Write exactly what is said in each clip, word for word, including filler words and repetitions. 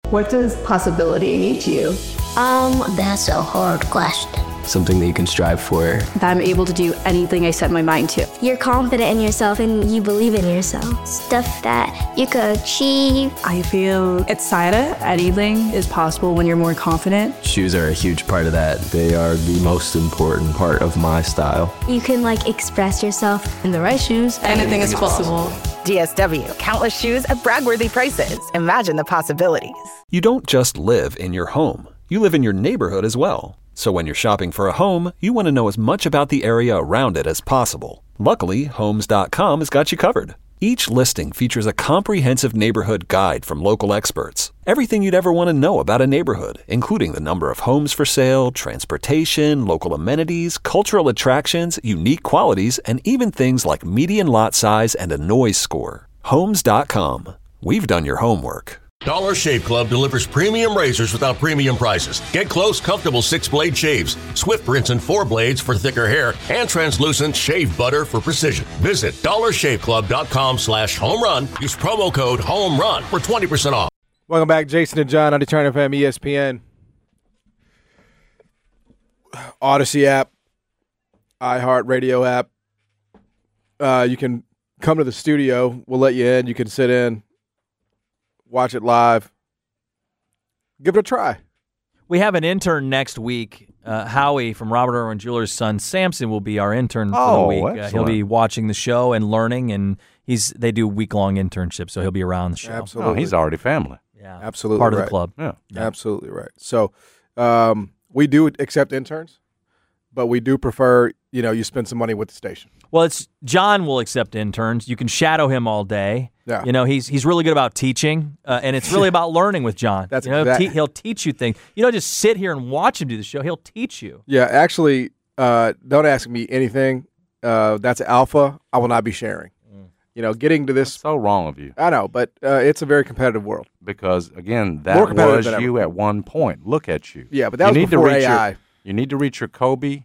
What does possibility mean to you? Um, that's a hard question. Something that you can strive for. That I'm able to do anything I set my mind to. You're confident in yourself and you believe in yourself. Stuff that you could achieve. I feel excited. Anything is possible when you're more confident. Shoes are a huge part of that. They are the most important part of my style. You can like express yourself. In the right shoes, anything is possible. D S W, countless shoes at brag-worthy prices. Imagine the possibilities. You don't just live in your home. You live in your neighborhood as well. So when you're shopping for a home, you want to know as much about the area around it as possible. Luckily, Homes dot com has got you covered. Each listing features a comprehensive neighborhood guide from local experts. Everything you'd ever want to know about a neighborhood, including the number of homes for sale, transportation, local amenities, cultural attractions, unique qualities, and even things like median lot size and a noise score. Homes dot com. We've done your homework. Dollar Shave Club delivers premium razors without premium prices. Get close, comfortable six-blade shaves, Swift rinse and four blades for thicker hair, and translucent shave butter for precision. Visit dollar shave club dot com slash home run. Use promo code HOMERUN for twenty percent off. Welcome back, Jason and John on the Turn F M E S P N. Odyssey app, iHeartRadio app. Uh, you can come to the studio. We'll let you in. You can sit in. Watch it live. Give it a try. We have an intern next week. Uh, Howie from Robert Irwin Jewelers' son Samson will be our intern for oh, the week. Uh, he'll be watching the show and learning, and he's they do week-long internships, so he'll be around the show. Absolutely. Oh, he's already family. Yeah, absolutely part right. of the club. Yeah, yeah. Absolutely right. So um, we do accept interns, but we do prefer you know you spend some money with the station. Well, it's John will accept interns. You can shadow him all day. Yeah. You know, he's he's really good about teaching, uh, and it's really about learning with John. That's you know, exactly. te- he'll teach you things. You don't just sit here and watch him do the show. He'll teach you. Yeah, actually, uh, don't ask me anything. Uh, that's alpha. I will not be sharing. Mm. You know, getting to this. That's so wrong of you. I know, but uh, it's a very competitive world. Because, again, that was you at one point. Look at you. Yeah, but that you was need before to reach A I. Your, you need to reach your Kobe.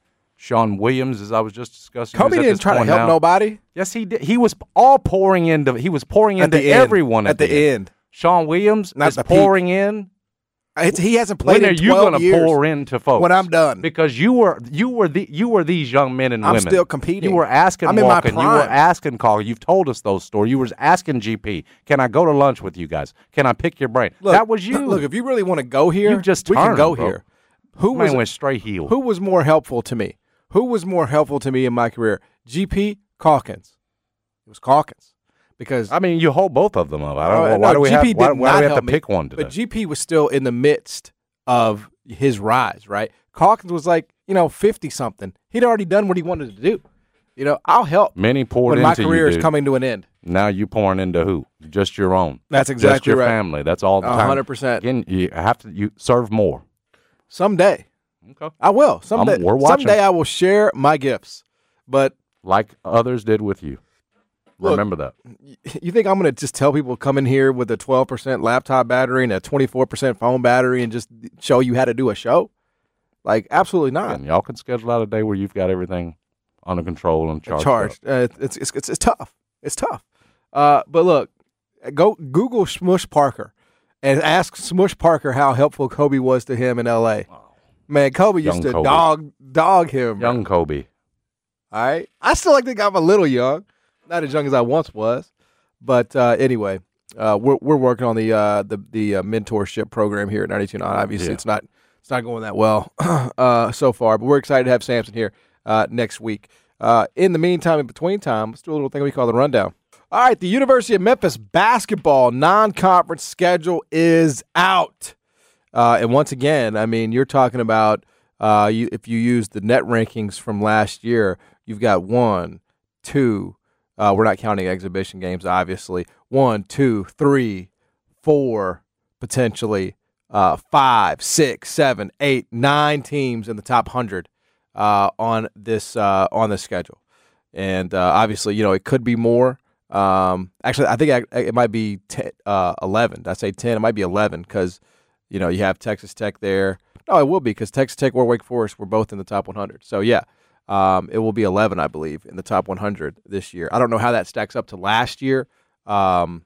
Sean Williams, as I was just discussing. Kobe didn't try to help now. nobody. Yes, he did. He was all pouring into. He was pouring at into the everyone at, at the, the end. end. Sean Williams Not is the pouring peak. in. It's, he hasn't played when in are you twelve gonna years. pour into folks When I'm done, because you were you were the you were these young men and I'm women. still competing. You were asking I'm in my Walken. You were prime. asking Call. You've told us those stories. You were asking G P. Can I go to lunch with you guys? Can I pick your brain? Look, that was you. Look, if you really want to go here, You just we can turned, go bro. here. Who Man was went straight heel. Who was more helpful to me? Who was more helpful to me in my career? G P, Calkins. It was Calkins. Because I mean, you hold both of them up. I don't uh, know. Why no, do we G P have, why, did why do not we have help to me, pick one today? But G P was still in the midst of his rise, right? Calkins was like, you know, fifty-something. He'd already done what he wanted to do. You know, I'll help Many poured when my into you, career is dude. coming to an end. Now you pouring into who? Just your own. That's Just exactly your right. family. That's all the A time. hundred percent. Again, you have to you serve more. Someday. Okay. I will. Someday, I'm- we're watching. someday I will share my gifts. But Like others did with you. Look, Remember that. you think I'm going to just tell people come in here with a twelve percent laptop battery and a twenty-four percent phone battery and just show you how to do a show? Like, absolutely not. And y'all can schedule out a day where you've got everything under control and charged. Charged. Uh, it's, it's, it's, it's tough. It's tough. Uh, but look, go Google Smush Parker and ask Smush Parker how helpful Kobe was to him in L A. Man, Kobe Young used to Kobe. dog dog him. Young Kobe. All right. I still like to think I'm a little young. Not as young as I once was. But uh, anyway, uh, we're we're working on the uh, the the uh, mentorship program here at ninety-two point nine. Obviously, Yeah. it's not it's not going that well uh, so far, but we're excited to have Samson here uh, next week. Uh, in the meantime, in between time, let's do a little thing we call the rundown. All right, the University of Memphis basketball non-conference schedule is out. Uh, and once again, I mean, you're talking about uh, you, if you use the net rankings from last year, you've got one, two, uh, we're not counting exhibition games, obviously, one, two, three, four, potentially uh, five, six, seven, eight, nine teams in the top one hundred uh, on this uh, on this schedule. And uh, obviously, you know, it could be more. Um, actually, I think I, it might be ten, uh, eleven. Did I say ten? It might be eleven because, you know, you have Texas Tech there. No, it will be because Texas Tech or Wake Forest were both in the top one hundred. So, yeah, um, it will be eleven, I believe, in the top one hundred this year. I don't know how that stacks up to last year. Um,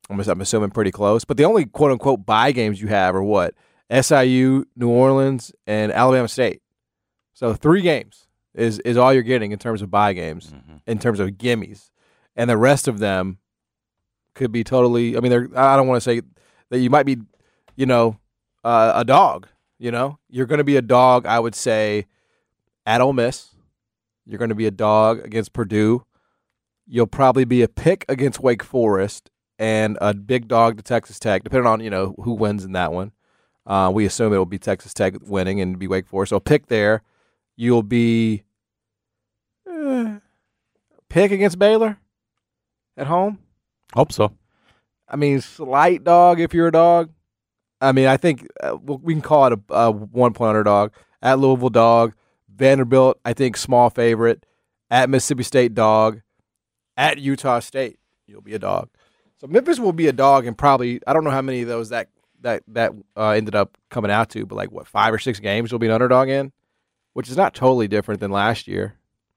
I'm, I'm assuming pretty close. But the only quote unquote bye games you have are what? S I U, New Orleans, and Alabama State. So three games is is all you're getting in terms of bye games, mm-hmm. in terms of gimmies, and the rest of them could be totally. I mean, they're. I don't want to say that you might be, you know, uh, a dog. You know, you're going to be a dog. I would say at Ole Miss, you're going to be a dog against Purdue. You'll probably be a pick against Wake Forest and a big dog to Texas Tech, depending on you know who wins in that one. Uh, we assume it will be Texas Tech winning and be Wake Forest. So pick there. You'll be uh, pick against Baylor at home. Hope so. I mean, slight dog if you're a dog. I mean, I think uh, we can call it a, a one-point underdog. At Louisville, dog. Vanderbilt, I think, small favorite. At Mississippi State, dog. At Utah State, you'll be a dog. So Memphis will be a dog, and probably I don't know how many of those that that that uh, ended up coming out to, but like what five or six games you'll be an underdog in. Which is not totally different than last year.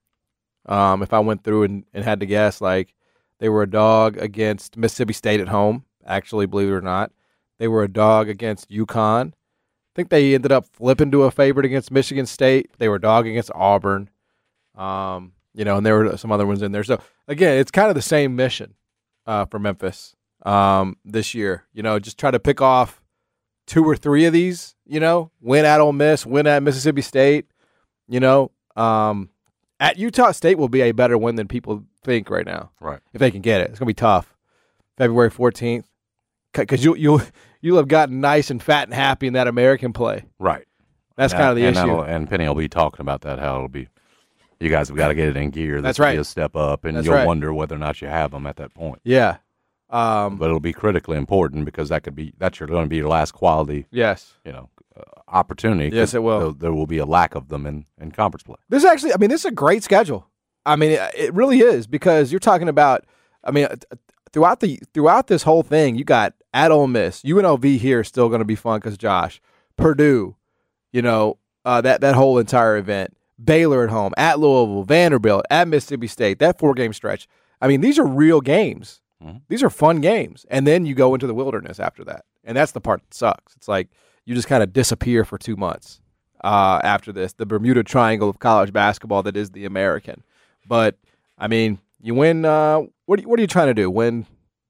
Um, if I went through and, and had to guess, like they were a dog against Mississippi State at home, actually, believe it or not. They were a dog against UConn. I think they ended up flipping to a favorite against Michigan State. They were a dog against Auburn. Um, you know, and there were some other ones in there. So, again, it's kind of the same mission uh, for Memphis um, this year. You know, just try to pick off two or three of these, you know, win at Ole Miss, win at Mississippi State. You know, um, at Utah State will be a better win than people think right now. Right. If they can get it. It's going to be tough. February fourteenth. Because you, you'll, you'll have gotten nice and fat and happy in that American play. Right. That's and kind of the and issue. And Penny will be talking about that, how it'll be, you guys have got to get it in gear. This That's will right. be a step up, and That's you'll right. wonder whether or not you have them at that point. Yeah. Um, but it'll be critically important because that could be, that's your, going to be your last quality. Yes. You know. Uh, opportunity. Yes, it will. There, there will be a lack of them in, in conference play. This actually, I mean, this is a great schedule. I mean, it, it really is because you're talking about, I mean, throughout the throughout this whole thing, you got at Ole Miss, U N L V here is still going to be fun because Josh, Purdue, you know, uh, that that whole entire event, Baylor at home, at Louisville, Vanderbilt, at Mississippi State, that four game stretch. I mean, these are real games. Mm-hmm. These are fun games, and then you go into the wilderness after that, and that's the part that sucks. It's like. You just kind of disappear for two months uh, after this, the Bermuda Triangle of college basketball that is the American. But, I mean, you win uh, – what, what are you trying to do, win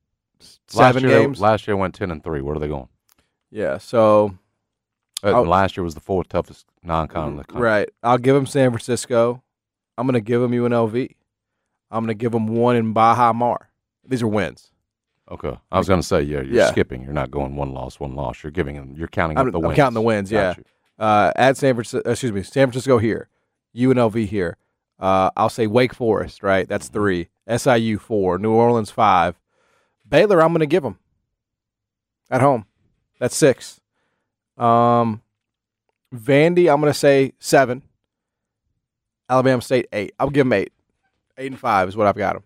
seven last year, games? Last year went ten and three. Where are they going? Yeah, so uh, – Last year was the fourth toughest non-con in the country. Right. I'll give them San Francisco. I'm going to give them U N L V. I'm going to give them one in Baja Mar. These are wins. Okay, I was going to say, yeah, you're yeah. skipping. You're not going one loss, one loss. You're giving them. You're counting I'm, up the I'm wins. counting the wins. Got yeah. Uh, at San Francisco, excuse me, San Francisco here, U N L V here. Uh, I'll say Wake Forest. Right, that's three. S I U four. New Orleans five. Baylor, I'm going to give them at home. That's six. Um, Vandy, I'm going to say seven. Alabama State eight. I'll give them eight. Eight and five is what I've got them.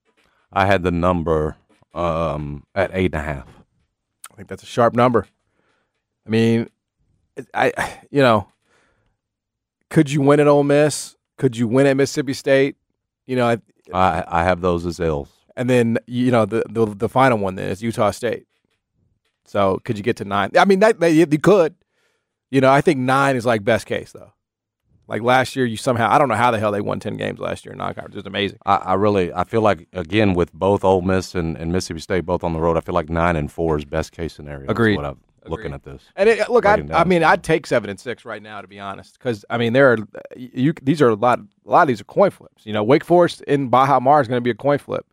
I had the number. Um, at eight and a half. I think that's a sharp number. I mean, I, you know, could you win at Ole Miss? Could you win at Mississippi State? You know, I, I, I have those as L's. And then you know the the, the final one then is Utah State. So could you get to nine? I mean, that, that you could. You know, I think nine is like best case though. Like last year, you somehow, I don't know how the hell they won ten games last year in non-conference. It was amazing. I, I really, I feel like, again, with both Ole Miss and, and Mississippi State both on the road, I feel like nine and four is best case scenario. Agreed. That's what I'm Agreed. looking at this. And it, look, I, I mean, I'd take seven and six right now, to be honest, because I mean, there are you. These are a lot. A lot of these are coin flips. You know, Wake Forest in Baja Mar is going to be a coin flip.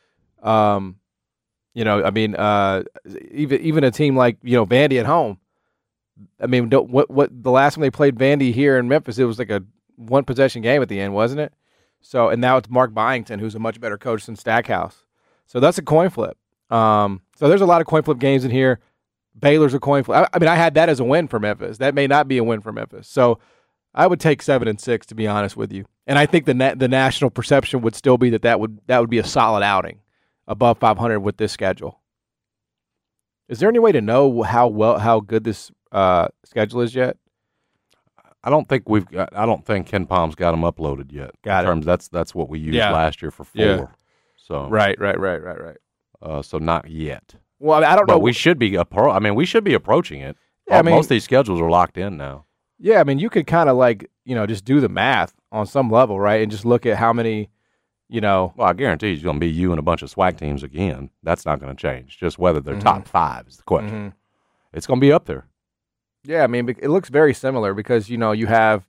Um, you know, I mean, uh, even even a team like you know Vandy at home. I mean, don't, what what the last time they played Vandy here in Memphis, it was like a one possession game at the end, wasn't it? So, and now it's Mark Byington, who's a much better coach than Stackhouse. So that's a coin flip. Um, so there's a lot of coin flip games in here. Baylor's a coin flip. I, I mean, I had that as a win for Memphis. That may not be a win for Memphis. So I would take seven and six, to be honest with you. And I think the na- the national perception would still be that that would that would be a solid outing, above five hundred with this schedule. Is there any way to know how well how good this uh, schedule is yet? I don't think we've got. I don't think Ken Palm's got them uploaded yet. Got in it. Terms, that's that's what we used Yeah. last year for four. Yeah. So Right, right, right, right, right. Uh, so not yet. Well, I, mean, I don't but know. we should be appro- I mean, we should be approaching it. Yeah, I mean, most of these schedules are locked in now. Yeah, I mean, you could kind of like, you know, just do the math on some level, right? And just look at how many, you know. Well, I guarantee it's going to be you and a bunch of SWAC teams again. That's not going to change. Just whether they're Mhm. top five is the question. Mhm. It's going to be up there. Yeah, I mean, it looks very similar because, you know, you have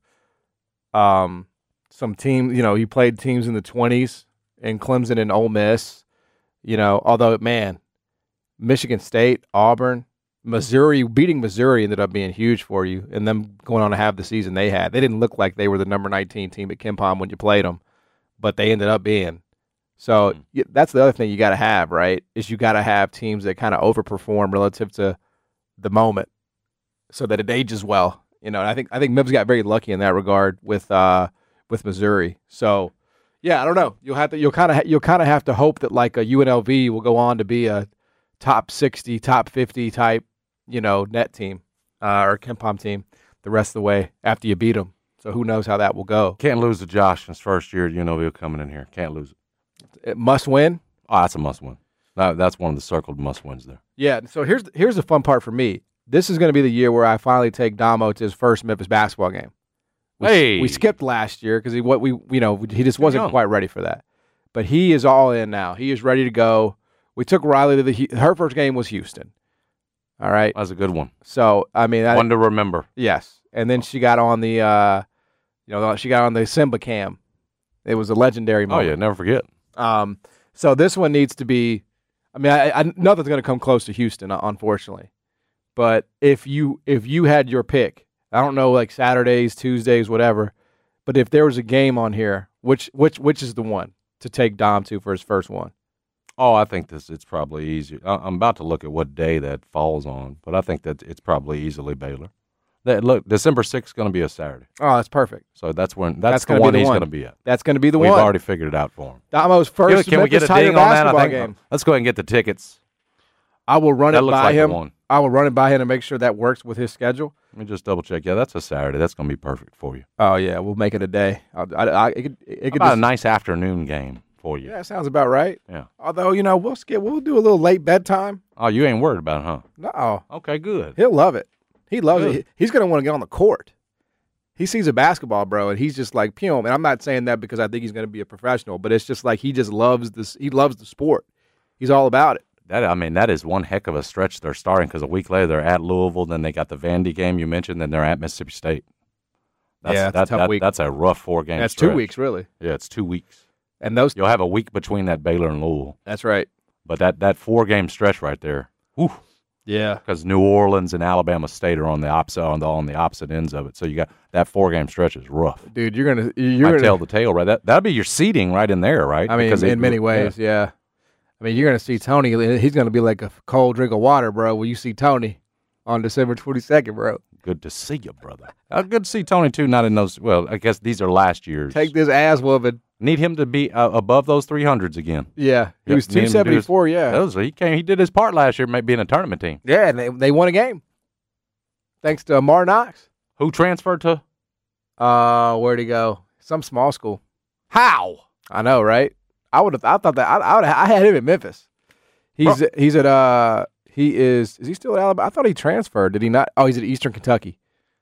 um, some teams, you know, you played teams in the twenties in Clemson and Ole Miss, you know, although, man, Michigan State, Auburn, Missouri, beating Missouri ended up being huge for you, and them going on to have the season they had. They didn't look like they were the number nineteen team at KenPom when you played them, but they ended up being. So Mm-hmm. y that's the other thing you got to have, right, is you got to have teams that kind of overperform relative to the moment so that it ages well. You know, and I think I think Mibs got very lucky in that regard with uh, with Missouri. So, yeah, I don't know. You'll have to you'll kind of you'll kind of have to hope that like a U N L V will go on to be a top sixty, top fifty type, you know, net team uh, or KenPom team the rest of the way after you beat them. So who knows how that will go. Can't lose to Josh in his first year at U N L V coming in here. Can't lose it. It must win. Oh, that's a must win. That, that's one of the circled must wins there. Yeah. So here's here's the fun part for me. This is going to be the year where I finally take Damo to his first Memphis basketball game. We, Hey. we skipped last year because he what we you know he just wasn't young. quite ready for that. But he is all in now. He is ready to go. We took Riley to the Hu- her first game was Houston. All right. That's a good one. So I mean, I, One to remember. yes. And then she got on the uh, you know she got on the Simba cam. It was a legendary Oh, moment. yeah, never forget. Um, so this one needs to be. I mean, I, I, nothing's going to come close to Houston, unfortunately. But if you if you had your pick, I don't know, like Saturdays, Tuesdays, whatever. But if there was a game on here, which which which is the one to take Dom to for his first one? Oh, I think this it's probably easier. I- I'm about to look at what day that falls on, but I think that it's probably easily Baylor. That look, December sixth is going to be a Saturday. Oh, that's perfect. So that's when that's, That's the gonna be one the he's one. going to be at. That's going to be the We've one. already figured it out for him. Damo's first Can we get Memphis a Tiger ding on that? I basketball think, game. Let's go ahead and get the tickets. I will run That it looks by like the him. one. I will run it by him and make sure that works with his schedule. Let me just double check. Yeah, that's a Saturday. That's going to be perfect for you. Oh yeah, we'll make it a day. I'll, I, I, it could, it How could about just, a nice afternoon game for you? Yeah, that sounds about right. Yeah. Although you know we'll skip, we'll do a little late bedtime. Oh, you ain't worried about it, huh? No. Okay, good. He'll love it. He loves Good. it. He- He's gonna want to get on the court. He sees a basketball, bro, and he's just like, "Pew." And I'm not saying that because I think he's gonna be a professional, but it's just like he just loves this. He loves the sport. He's all about it. That I mean, that is one heck of a stretch they're starting because a week later they're at Louisville, then they got the Vandy game you mentioned, then they're at Mississippi State. That's, Yeah, that's a that, tough that- week. That's a rough four game. That's stretch. two weeks, really. Yeah, it's two weeks. And those. You'll have a week between that Baylor and Louisville, That's right. but that that four game stretch right there, whew, Yeah. because New Orleans and Alabama State are on the opposite on the on the opposite ends of it. So you got that four game stretch is rough. Dude, you're gonna you're I gonna tell the tale right. That that'd be your seating right in there, right? I mean, Because in it- many ways, yeah. I mean, you're gonna see Tony. He's gonna be like a cold drink of water, bro. When you see Tony on December twenty-second, bro. Good to see you, brother. Uh, good to see Tony too. Not in those. Well, I guess these are last year's. Take this ass whooping. Need him to be uh, above those three hundreds again. Yeah, he Yep, was need him two to do seventy-four. his- Yeah, Those, he came. He did his part last year, maybe being a tournament team. yeah, and they they won a game thanks to Mar Knox. Who transferred to? Uh, where'd he go? Some small school. How? I know, right? I would have. I thought that I, I would. I had him in Memphis. He's he's at uh he is is he still at Alabama? I thought he transferred. Did he not? Oh, he's at Eastern Kentucky.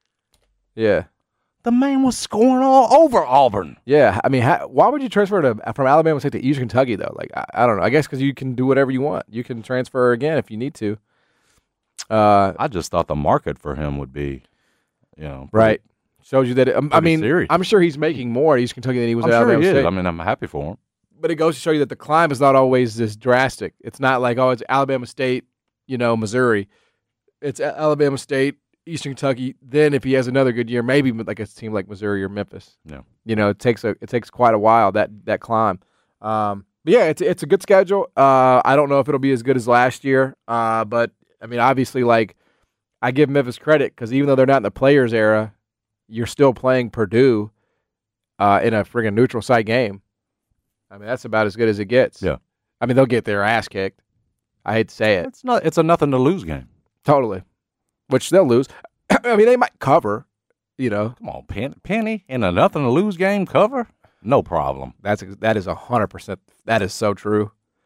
Yeah, The man was scoring all over Auburn. yeah. I mean, how, why would you transfer to from Alabama State to Eastern Kentucky though? Like, I, I don't know. I guess because you can do whatever you want. You can transfer again if you need to. Uh, I just thought the market for him would be, you know, right. Shows you that. It, um, I pretty mean, serious. I'm sure he's making more at Eastern Kentucky than he was I'm at sure Alabama he State. is. I mean, I'm happy for him. But it goes to show you that the climb is not always this drastic. It's not like, oh, it's Alabama State, you know, Missouri. It's A- Alabama State, Eastern Kentucky. Then if he has another good year, maybe like a team like Missouri or Memphis. Yeah. You know, it takes a it takes quite a while that that climb. Um, but yeah, it's it's a good schedule. Uh, I don't know if it'll be as good as last year. Uh, but I mean, obviously, like I give Memphis credit because even though they're not in the players era, you're still playing Purdue uh, in a friggin' neutral site game. I mean, that's about as good as it gets. Yeah. I mean, they'll get their ass kicked. I hate to say it. It's not. It's a nothing to lose game. Totally. Which they'll lose. I mean, they might cover, you know. Come on, Penny, Penny in a nothing to lose game cover, no problem. That's that is one hundred percent. That is so true.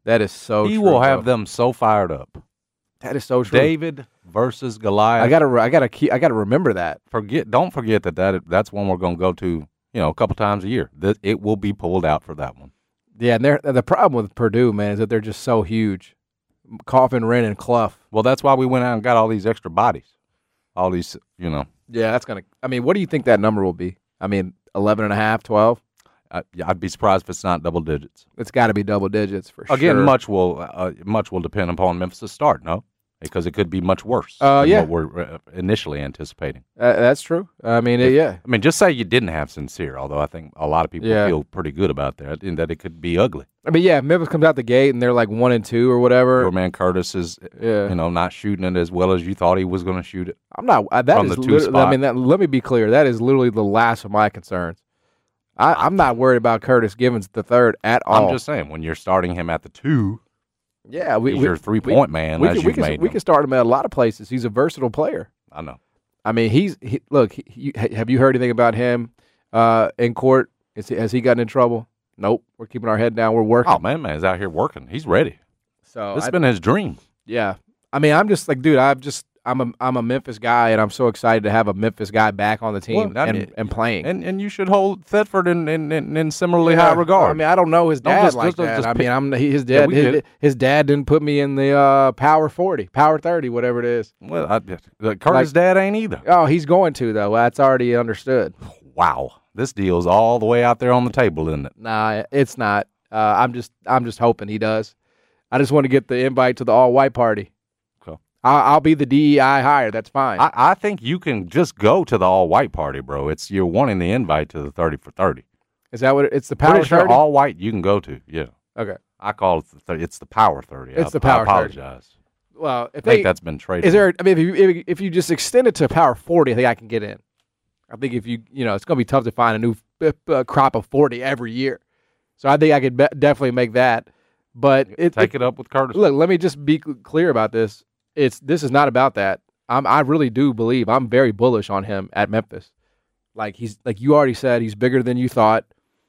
That is so. He true, will have bro. them so fired up. That is so true. David versus Goliath. I gotta, I gotta keep, I gotta remember that. Forget, don't forget that, that that's one we're gonna go to. You know, a couple times a year. That it will be pulled out for that one. Yeah, and they're, the problem with Purdue, man, is that they're just so huge. Coffin, Wren, and Clough. Well, that's why we went out and got all these extra bodies. All these, you know. Yeah, that's gonna. I mean, what do you think that number will be? I mean, eleven and a half, twelve. Uh, yeah, I'd be surprised if it's not double digits. It's got to be double digits for sure. Again, much will uh, much will depend upon Memphis' start, no? Because it could be much worse uh, than yeah. what we're uh, initially anticipating. Uh, that's true. I mean, it, yeah. I mean, just say you didn't have Sincere, although I think a lot of people Yeah. feel pretty good about that, and that it could be ugly. I mean, yeah, if Memphis comes out the gate and they're like one and two or whatever. Your man Curtis is, Yeah. you know, not shooting it as well as you thought he was going to shoot it. I'm not. Uh, that from is the two lit- spot. I mean, that, let me be clear. That is literally the last of my concerns. I, I'm not worried about Curtis Givens the third at all. I'm just saying, when you're starting him at the two, yeah, we, he's we, your three-point man, we as can, you've we can, made we him. can start him at a lot of places. He's a versatile player. I know. I mean, he's he, look. He, you, have you heard anything about him uh, in court? Is he, has he gotten in trouble? Nope. We're keeping our head down. We're working. Oh, man, man's out here working. He's ready. So This has I- been his dream. Yeah, I mean, I'm just like, dude, I'm just, I'm a, I'm a Memphis guy, and I'm so excited to have a Memphis guy back on the team Well, I and, mean, and playing. And and you should hold Thetford in, in, in, in similarly Yeah. high regard. I mean, I don't know his Don't dad just- like just- that. just I pick- mean, I'm he, his Yeah, dad. we get his, it. his dad didn't put me in the uh, Power forty, Power thirty, whatever it is. Well, I, uh, Curtis' dad ain't either. Oh, he's going to though. That's already understood. Wow, this deal's all the way out there on the table, isn't it? Nah, it's not. Uh, I'm just, I'm just hoping he does. I just want to get the invite to the all white party. Okay. I'll, I'll be the D E I hire. That's fine. I, I think you can just go to the all-white party, bro. It's you're wanting the invite to the thirty for thirty. Is that what it, it's the Power Pretty sure thirty? all white you can go to. Yeah. Okay. I call it the thirty. It's the Power thirty. It's I, the Power I thirty. apologize. Well, if I think they, that's been traded. Is there? I mean, if you if, if you just extend it to Power forty, I think I can get in. I think if you you know, it's going to be tough to find a new uh, crop of forty every year. So I think I could be- definitely make that. But it, Take it, it up with Curtis. Look, let me just be cl- clear about this. It's this is not about that. I'm I really do believe I'm very bullish on him at Memphis. Like he's like you already said, he's bigger than you thought.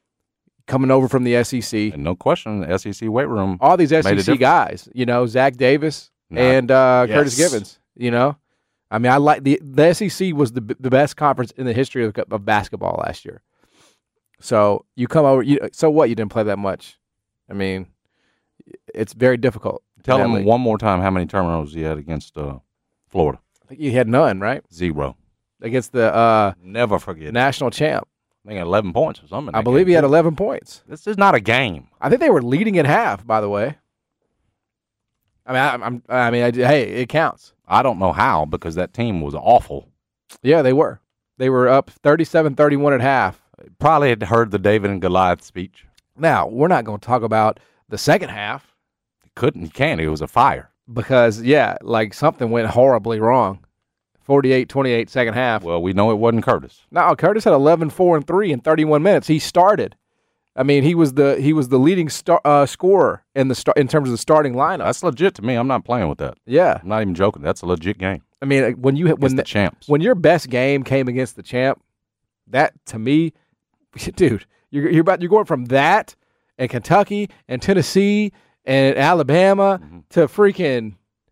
Coming over from the S E C, And no question, the S E C weight room. all these made a S E C difference. guys, you know, Zach Davis Not- and uh, Curtis Yes. Givens. You know, I mean, I like the the S E C was the the best conference in the history of, of basketball last year. So you come over, you, so what? You didn't play that much. I mean, it's very difficult. Tell in that him league. one more time how many turnovers he had against uh, Florida. I think you had none, right? Zero. Against the uh, Never forget. national champ. I think eleven points or something. in I that believe game, he had too. eleven points. This is not a game. I think they were leading at half. By the way, I mean, I, I'm, I mean, I, hey, it counts. I don't know how because that team was awful. Yeah, they were. They were up thirty-seven thirty-one at half. Probably had heard the David and Goliath speech. Now we're not going to talk about the second half Couldn't, he can't. It was a fire. because yeah, like something went horribly wrong. forty-eight twenty-eight second half. Well, we know it wasn't Curtis. No, Curtis had eleven four and three in thirty-one minutes. He started. I mean, he was the he was the leading star, uh, scorer in the star, in terms of the starting lineup. That's legit to me. I'm not playing with that. Yeah, I'm not even joking. That's a legit game. I mean, like, when you when Against the champs. when your best game came against the champ, that to me, dude, you're you're about you're going from that and Kentucky and Tennessee and Alabama Mm-hmm. to freaking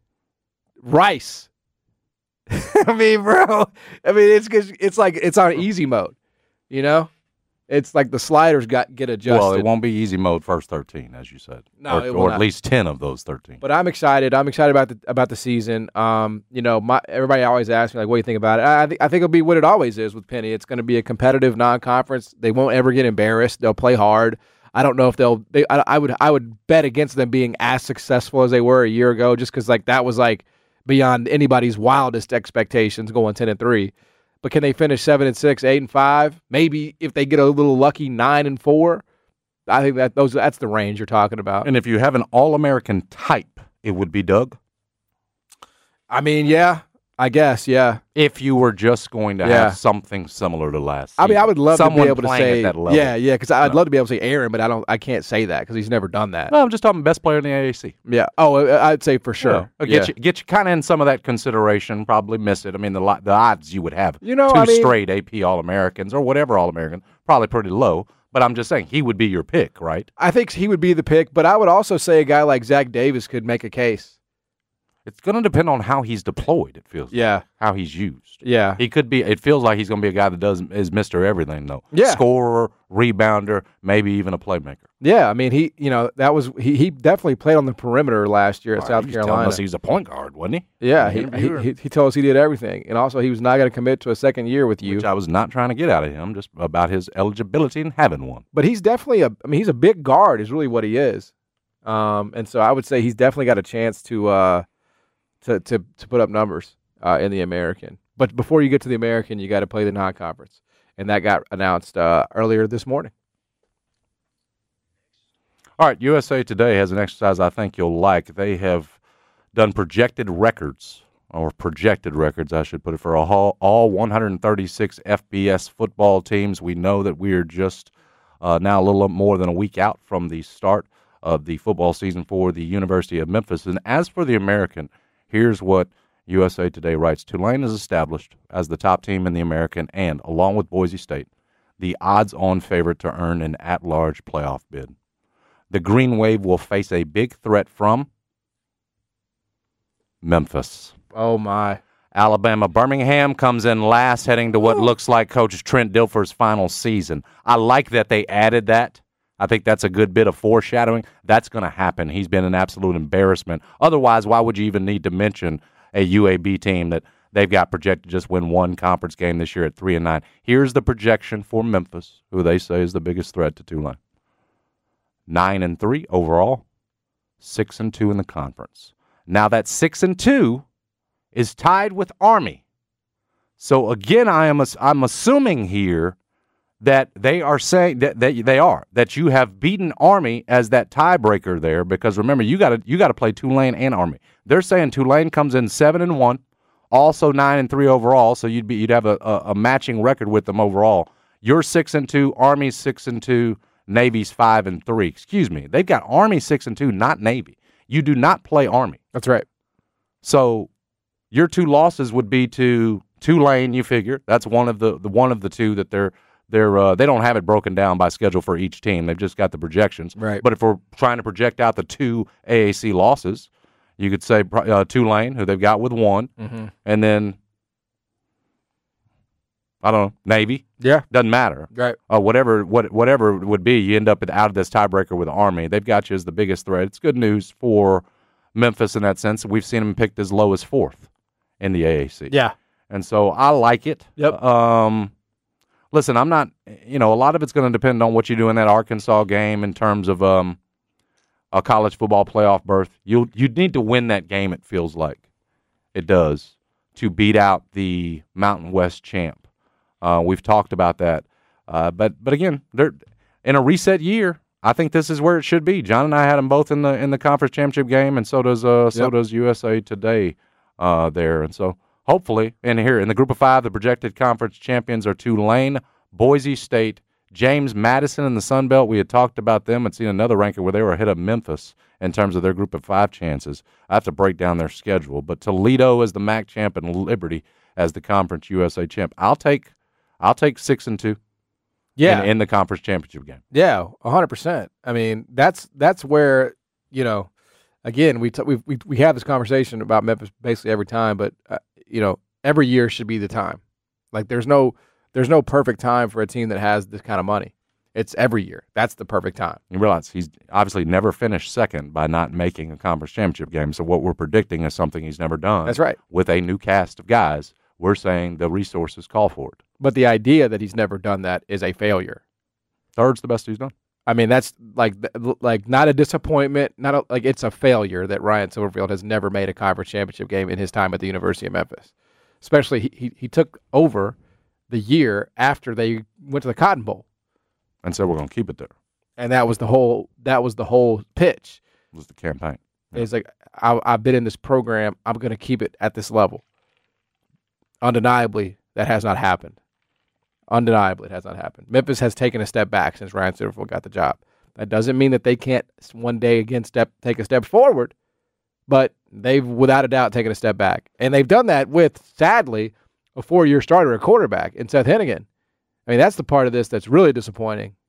Rice. I mean, bro. I mean, it's 'cause it's like it's on easy mode, you know. It's like the sliders got get adjusted. Well, it won't be easy mode first thirteen, as you said. No, or, it will or not. at least ten of those thirteen. But I'm excited. I'm excited about the about the season. Um, you know, my everybody always asks me like, "What do you think about it?" I, I think I think it'll be what it always is with Penny. It's going to be a competitive non-conference. They won't ever get embarrassed. They'll play hard. I don't know if they'll. They, I, I would I would bet against them being as successful as they were a year ago, just because like that was like beyond anybody's wildest expectations going ten and three. But can they finish seven and six, eight and five? Maybe if they get a little lucky, nine and four. I think that those that's the range you're talking about. And if you have an All-American type, it would be Doug. I mean, yeah, I guess, yeah. If you were just going to Yeah. have something similar to last I mean, season. I would love Someone to be able to playing say, at that level. yeah, yeah, because I'd No. love to be able to say Aaron, but I don't, I can't say that because he's never done that. No, I'm just talking best player in the A A C. Yeah. Oh, I- I'd say for sure. Yeah. Yeah. Get you, get you kind of in some of that consideration. Probably miss it. I mean, the li- the odds you would have You know, two I mean- straight A P All Americans or whatever All American probably pretty low. But I'm just saying he would be your pick, right? I think he would be the pick, but I would also say a guy like Zach Davis could make a case. It's going to depend on how he's deployed, it feels yeah. like. How he's used. Yeah. He could be, it feels like he's going to be a guy that does is Mister Everything, though. Yeah. Scorer, rebounder, maybe even a playmaker. Yeah, I mean, he, you know, that was, he, he definitely played on the perimeter last year at All South right, Carolina. He was telling us he was a point guard, wasn't he? Yeah, he, he, he, he told us he did everything. And also, he was not going to commit to a second year with you. Which I was not trying to get out of him, just about his eligibility and having one. But he's definitely a, I mean, he's a big guard is really what he is. Um, and so I would say he's definitely got a chance to, uh, to, to, to put up numbers uh, in the American. But before you get to the American, you got to play the non-conference. And that got announced uh, earlier this morning. All right, U S A Today has an exercise I think you'll like. They have done projected records, or projected records, I should put it, for all, all one hundred thirty-six F B S football teams. We know that we are just uh, now a little more than a week out from the start of the football season for the University of Memphis. And as for the American, here's what U S A Today writes. Tulane is established as the top team in the American and, along with Boise State, the odds-on favorite to earn an at-large playoff bid. The Green Wave will face a big threat from Memphis. Oh, my. Alabama. Birmingham comes in last, heading to what Ooh. looks like Coach Trent Dilfer's final season. I like that they added that. I think that's a good bit of foreshadowing. That's going to happen. He's been an absolute embarrassment. Otherwise, why would you even need to mention a U A B team that they've got projected to just win one conference game this year at three and nine? Here's the projection for Memphis, who they say is the biggest threat to Tulane. Nine and three overall, six and two in the conference. Now that six and two is tied with Army. So again, I am I'm assuming here that they are saying that, that they are that you have beaten Army as that tiebreaker there, because remember you got to you got to play Tulane and Army. They're saying Tulane comes in seven and one, also nine and three overall. So you'd be you'd have a, a, a matching record with them overall. You're six and two, Army's six and two. Navy's five and three. Excuse me. They've got Army six and two, not Navy. You do not play Army. That's right. So your two losses would be to Tulane. You figure that's one of the, the one of the two that they're they're uh, they don't have it broken down by schedule for each team. They've just got the projections. Right. But if we're trying to project out the two A A C losses, you could say uh, Tulane, who they've got with one, mm-hmm. and then I don't know, Navy. Yeah. Doesn't matter. Right. Uh, whatever what whatever it would be, you end up out of this tiebreaker with Army. They've got you as the biggest threat. It's good news for Memphis in that sense. We've seen them picked as low as fourth in the A A C. Yeah. And so I like it. Yep. Um, listen, I'm not, you know, a lot of it's going to depend on what you do in that Arkansas game in terms of um, a college football playoff berth. You'll, you need to win that game, it feels like. It does, to beat out the Mountain West champ. Uh, we've talked about that. Uh, but but again, they're in a reset year. I think this is where it should be. John and I had them both in the in the conference championship game, and so does uh, so yep. does U S A Today uh, there. And so hopefully, and here in the group of five, the projected conference champions are Tulane, Boise State, James Madison in the Sun Belt. We had talked about them and seen another ranking where they were ahead of Memphis in terms of their group of five chances. I have to break down their schedule. But Toledo as the M A C champ and Liberty as the conference U S A champ. I'll take I'll take six and two. Yeah. In, in the conference championship game. Yeah, one hundred percent. I mean, that's that's where, you know, again, we, t- we we we have this conversation about Memphis basically every time, but uh, you know, every year should be the time. Like there's no there's no perfect time for a team that has this kind of money. It's every year. That's the perfect time. You realize he's obviously never finished second by not making a conference championship game. So what we're predicting is something he's never done. That's right. With a new cast of guys, we're saying the resources call for it. But the idea that he's never done that is a failure. Third's the best he's done. I mean, that's like like not a disappointment, not a, like it's a failure that Ryan Silverfield has never made a conference championship game in his time at the University of Memphis. Especially he he, he took over the year after they went to the Cotton Bowl, and so we're going to keep it there. And that was the whole that was the whole pitch. It was the campaign. Yeah. It's like I, I've been in this program. I'm going to keep it at this level. Undeniably, that has not happened. Undeniably, it has not happened. Memphis has taken a step back since Ryan Silverfield got the job. That doesn't mean that they can't one day again step take a step forward, but they've without a doubt taken a step back. And they've done that with, sadly, a four-year starter, a quarterback in Seth Hennigan. I mean, that's the part of this that's really disappointing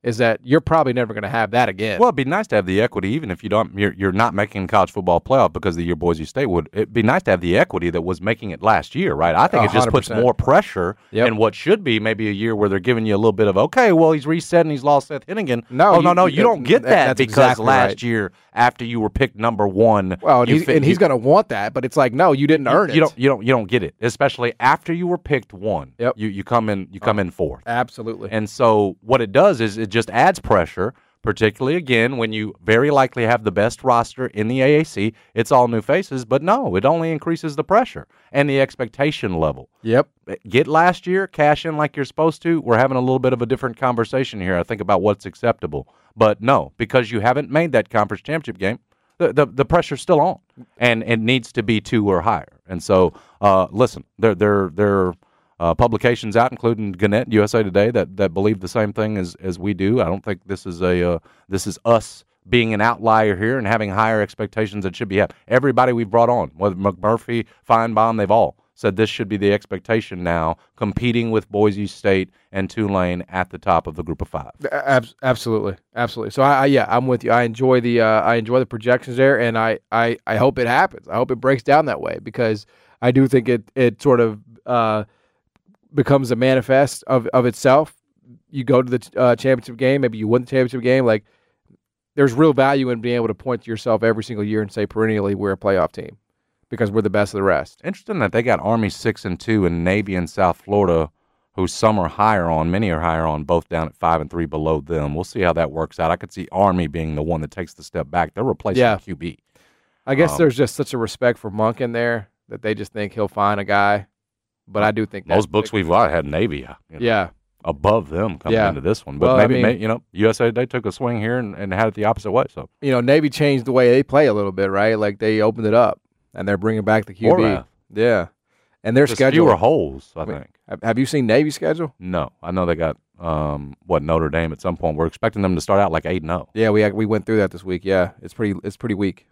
is that you're probably never going to have that again. Well, it'd be nice to have the equity, even if you don't, you're, you're not making college football playoff because of the year Boise State would. It'd be nice to have the equity that was making it last year, right? I think Oh, it just puts one hundred percent. more pressure Yep. in what should be maybe a year where they're giving you a little bit of, okay, well, he's reset and he's lost Seth Hennigan. No, oh, no, you- no, you- you don't get that- that that's because exactly last right. year after you were picked number one. Well, and, you he's, fi- and he's you- going to want that, but it's like, no, you didn't earn you it. don't, you don't, you don't get it, especially after you were picked one. Yep. You you come in, you come in fourth. Absolutely. And so what it does is it just adds pressure, particularly, again, when you very likely have the best roster in the A A C. It's all new faces, but no, it only increases the pressure and the expectation level. Yep. Get last year, cash in like you're supposed to. We're having a little bit of a different conversation here, I think, about what's acceptable. But no, because you haven't made that conference championship game, the, the, the pressure's still on, and it needs to be two or higher. And so, uh, listen, there there there are uh, publications out, including Gannett, U S A Today, that, that believe the same thing as, as we do. I don't think this is a uh, this is us being an outlier here and having higher expectations than should be had. Everybody we've brought on, whether McMurphy, Feinbaum, they've all said this should be the expectation now, competing with Boise State and Tulane at the top of the group of five. Ab- absolutely, absolutely. So I, I, yeah, I'm with you. I enjoy the uh, I enjoy the projections there, and I, I, I hope it happens. I hope it breaks down that way because I do think it it sort of uh, becomes a manifest of, of itself. You go to the uh, championship game, maybe you win the championship game. Like there's real value in being able to point to yourself every single year and say perennially we're a playoff team because we're the best of the rest. Interesting that they got Army six and two and Navy in South Florida, who some are higher on, many are higher on, both down at five and three below them. We'll see how that works out. I could see Army being the one that takes the step back. They're replacing Yeah. Q B. I guess Um, there's just such a respect for Monk in there that they just think he'll find a guy. But I do think that Most books we've got had Navy, you know, Yeah. above them coming Yeah. into this one. But Well, I maybe, mean- may, you know, U S A they took a swing here and, and had it the opposite way. So you know, Navy changed the way they play a little bit, right? Like they opened it up, and they're bringing back the Q B. Horvath. Yeah, and their Just schedule. fewer holes, I Wait, think. have- Have you seen Navy's schedule? No, I know they got um, what Notre Dame at some point. We're expecting them to start out like eight and zero. Yeah, we we went through that this week. Yeah, it's pretty it's pretty weak.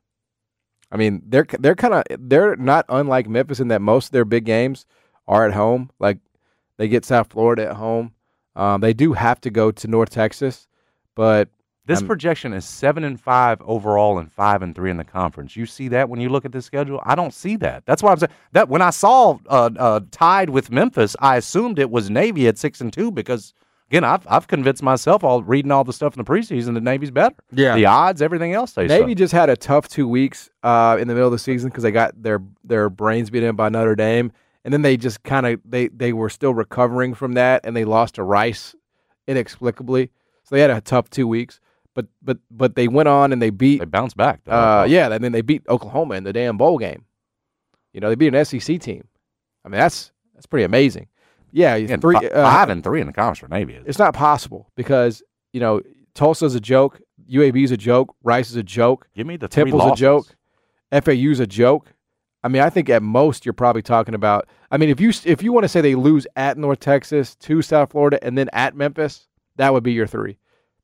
I mean, they're they're kind of they're not unlike Memphis in that most of their big games are at home. Like they get South Florida at home. Um, they do have to go to North Texas, but This Um, projection is seven and five overall and five and three in the conference. You see that when you look at this schedule? I don't see that. That's why I'm saying that when I saw uh, uh, tied with Memphis, I assumed it was Navy at six and two because again, I've I've convinced myself all reading all the stuff in the preseason that Navy's better. Yeah. The odds, everything else stays. Navy so. just had a tough two weeks uh, in the middle of the season because they got their their brains beat in by Notre Dame, and then they just kind of they they were still recovering from that, and they lost to Rice inexplicably. So they had a tough two weeks, but but but they went on and they beat. They bounced back. Though. Uh, yeah, and then they beat Oklahoma in the damn bowl game. You know, they beat an S E C team. I mean, that's that's pretty amazing. Yeah, Again, three, fi- uh, five and three in the conference for Navy. Is. It's not possible because you know Tulsa's a joke, U A B's a joke, Rice is a joke. Give me the three Temple's losses. a joke, F A U's a joke. I mean, I think at most you're probably talking about. I mean, if you if you want to say they lose at North Texas, to South Florida, and then at Memphis, that would be your three.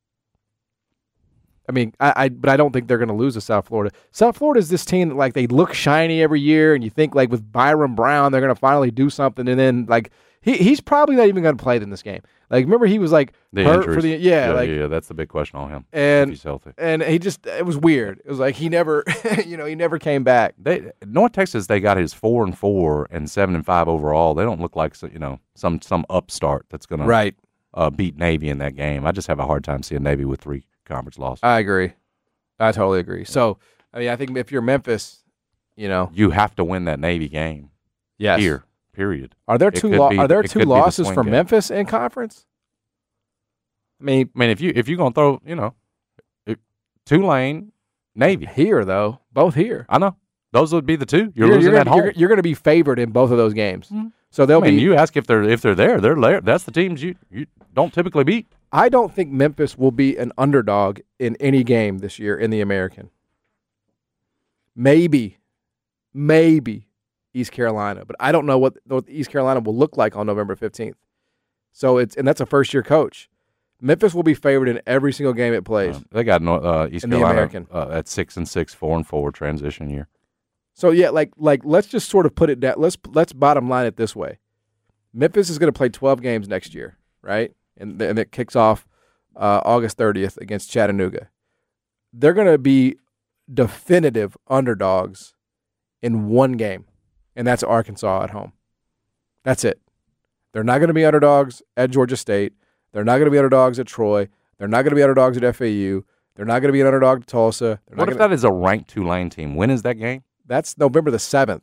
I mean, I, I but I don't think they're going to lose to South Florida. South Florida is this team that like they look shiny every year, and you think like with Byron Brown they're going to finally do something, and then like he he's probably not even going to play in this game. Like remember he was like The hurt injuries. for the yeah, yeah, like yeah, that's the big question on him. and if he's healthy. and he just it was weird. It was like he never you know he never came back. They North Texas, they got his four and four and seven and five overall. They don't look like so- you know some some upstart that's going Right. to uh, beat Navy in that game. I just have a hard time seeing Navy with three conference losses. I agree. I totally agree. So I mean I think if you're Memphis, you know You have to win that Navy game. Yes. Here, period. Are there It two could lo- be- are there it two could be the losses swing for game. Memphis in conference? I mean, I mean, if you if you're gonna throw, you know, if, Tulane, Navy here though, both here. I know those would be the two. You're, You're, losing you're at gonna, home. You're, you're going to be favored in both of those games. Mm-hmm. So they'll I mean, be. you ask if they're if they're there, they're there. That's the teams you, you don't typically beat. I don't think Memphis will be an underdog in any game this year in the American. Maybe, maybe East Carolina, but I don't know what, what East Carolina will look like on November fifteenth. So it's and that's a first year coach. Memphis will be favored in every single game it plays. Uh, they got Nor- uh, East In the Carolina American. uh, at six and six, four and four transition year. So yeah, like like let's just sort of put it down. Let's let's bottom line it this way: Memphis is going to play twelve games next year, right? And and it kicks off uh, August thirtieth against Chattanooga. They're going to be definitive underdogs in one game, and that's Arkansas at home. That's it. They're not going to be underdogs at Georgia State. They're not going to be underdogs at Troy. They're not going to be underdogs at F A U. They're not going to be an underdog at Tulsa. They're what not if gonna, that is a ranked Tulane team? When is that game? That's November the seventh.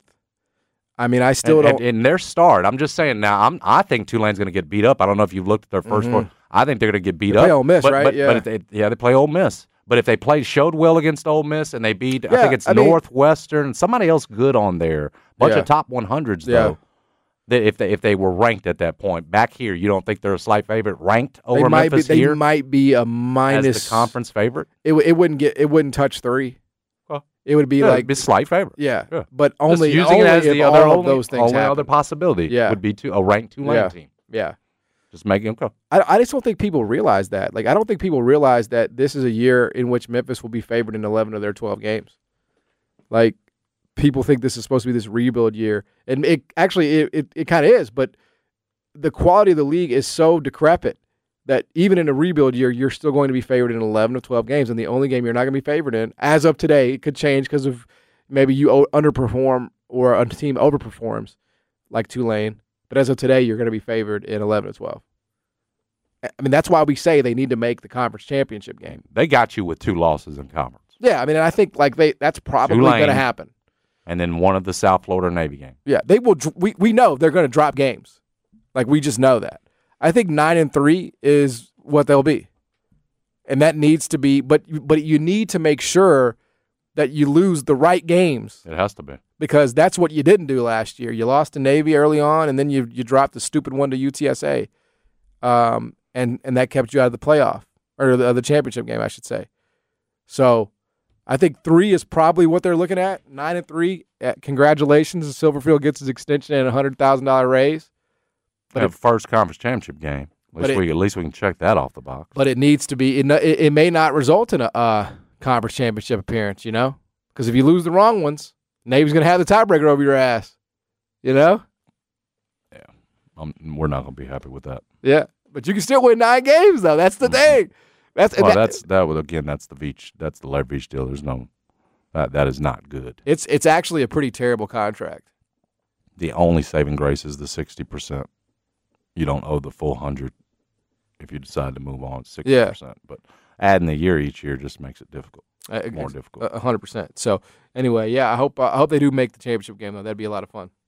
I mean, I still and, don't. And, and their start, I'm just saying now, I'm, I think Tulane's going to get beat up. I don't know if you've looked at their first Mm-hmm. four. I think they're going to get beat They up. play Ole Miss, but, right? But, Yeah. but if they, yeah, they play Ole Miss. But if they played, showed well against Ole Miss and they beat, I Yeah, think it's I mean- Northwestern, somebody else good on there. Bunch Yeah. of top one hundreds, Yeah. though. That if they if they were ranked at that point. Back here, you don't think they're a slight favorite ranked over they might Memphis be. They here might be a as minus the conference favorite? It w- it wouldn't get. It wouldn't touch three. Well, it would be Yeah, like it'd be a slight favorite. yeah, Yeah. but Just only using only it as if the all other of only, those things only happen. other possibility Yeah. would be to a ranked Tulane Yeah. team. Yeah. Just make them go. I, I just don't think people realize that. Like, I don't think people realize that this is a year in which Memphis will be favored in eleven of their twelve games. Like, people think this is supposed to be this rebuild year. And it actually, it, it, it kind of is, but the quality of the league is so decrepit that even in a rebuild year, you're still going to be favored in eleven of twelve games. And the only game you're not going to be favored in, as of today, it could change because of maybe you o- underperform or a team overperforms like Tulane. But as of today, you're going to be favored in eleven of twelve. I mean, that's why we say they need to make the conference championship game. They got you with two losses in conference. Yeah, I mean, I think like they that's probably Tulane. going to happen. And then one of the South Florida Navy games. Yeah, they will. dr- We we know they're going to drop games. Like, we just know that. I think nine and three is what they'll be, and that needs to be. But but you need to make sure that you lose the right games. It has to be. Because that's what you didn't do last year. You lost to Navy early on, and then you you dropped the stupid one to U T S A, um, and and that kept you out of the playoff or the, the championship game, I should say. So, I think three is probably what they're looking at. Nine and three. Uh, congratulations, Silverfield gets his extension and a hundred thousand dollar raise. But a first conference championship game. At least it- we at least we can check that off the box. But it needs to be. It, no- it, it may not result in a uh, conference championship appearance. You know, because if you lose the wrong ones, Navy's going to have the tiebreaker over your ass. You know. Um, we're not going to be happy with that. Yeah, but you can still win nine games, though. That's the thing. That's and Well, that- that's that would again. That's the Veach. That's the Larry Veach deal. There's no that that is not good. it's it's actually a pretty terrible contract. The only saving grace is the sixty percent. You don't owe the full hundred if you decide to move on. Sixty Yeah. percent, but adding a year each year just makes it difficult. Uh, More it's difficult. A hundred percent. So anyway, yeah, I hope uh, I hope they do make the championship game though. That'd be a lot of fun.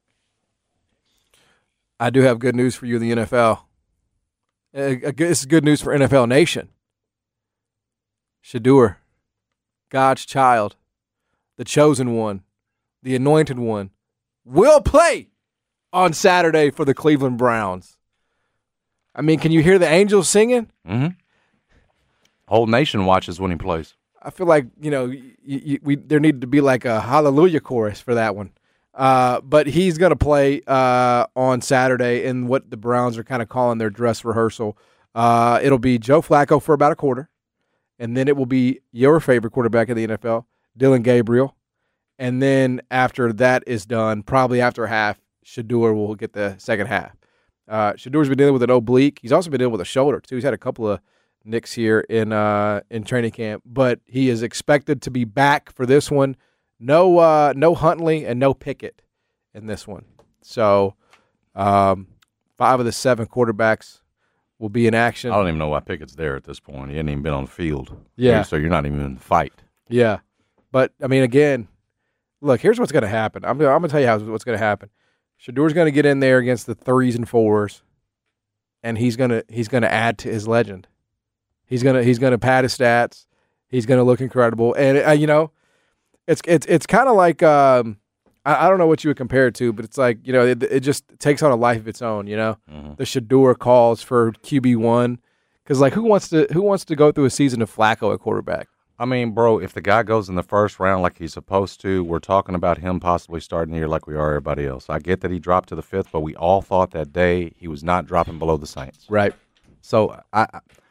I do have good news for you in the N F L. Uh, uh, this is good news for N F L Nation. Shedeur, God's child, the chosen one, the anointed one, will play on Saturday for the Cleveland Browns. I mean, can you hear the angels singing? Mm-hmm. Whole nation watches when he plays. I feel like, you know, y- y- we there needed to be like a hallelujah chorus for that one. Uh, but he's going to play uh, on Saturday in what the Browns are kind of calling their dress rehearsal. Uh, it'll be Joe Flacco for about a quarter, and then it will be your favorite quarterback in the N F L, Dylan Gabriel. And then after that is done, probably after half, Shedeur will get the second half. Uh, Shadeur's been dealing with an oblique. He's also been dealing with a shoulder, too. He's had a couple of nicks here in uh, in training camp, but he is expected to be back for this one. No, uh, no Huntley and no Pickett in this one. So, um, five of the seven quarterbacks will be in action. I don't even know why Pickett's there at this point. He hadn't even been on the field. Yeah. So you're not even in the fight. Yeah, but I mean, again, look. Here's what's going to happen. I'm, I'm going to tell you how what's going to happen. Shadeur's going to get in there against the threes and fours, and he's going to he's going to add to his legend. He's gonna he's gonna pad his stats. He's gonna look incredible, and uh, you know, it's it's it's kind of like um, I, I don't know what you would compare it to, but it's like, you know, it, it just takes on a life of its own. You know, mm-hmm. the Shedeur calls for Q B one, because like who wants to who wants to go through a season of Flacco at quarterback? I mean, bro, if the guy goes in the first round like he's supposed to, we're talking about him possibly starting the year like we are everybody else. I get that he dropped to the fifth, but we all thought that day he was not dropping below the Saints. Right. So I. I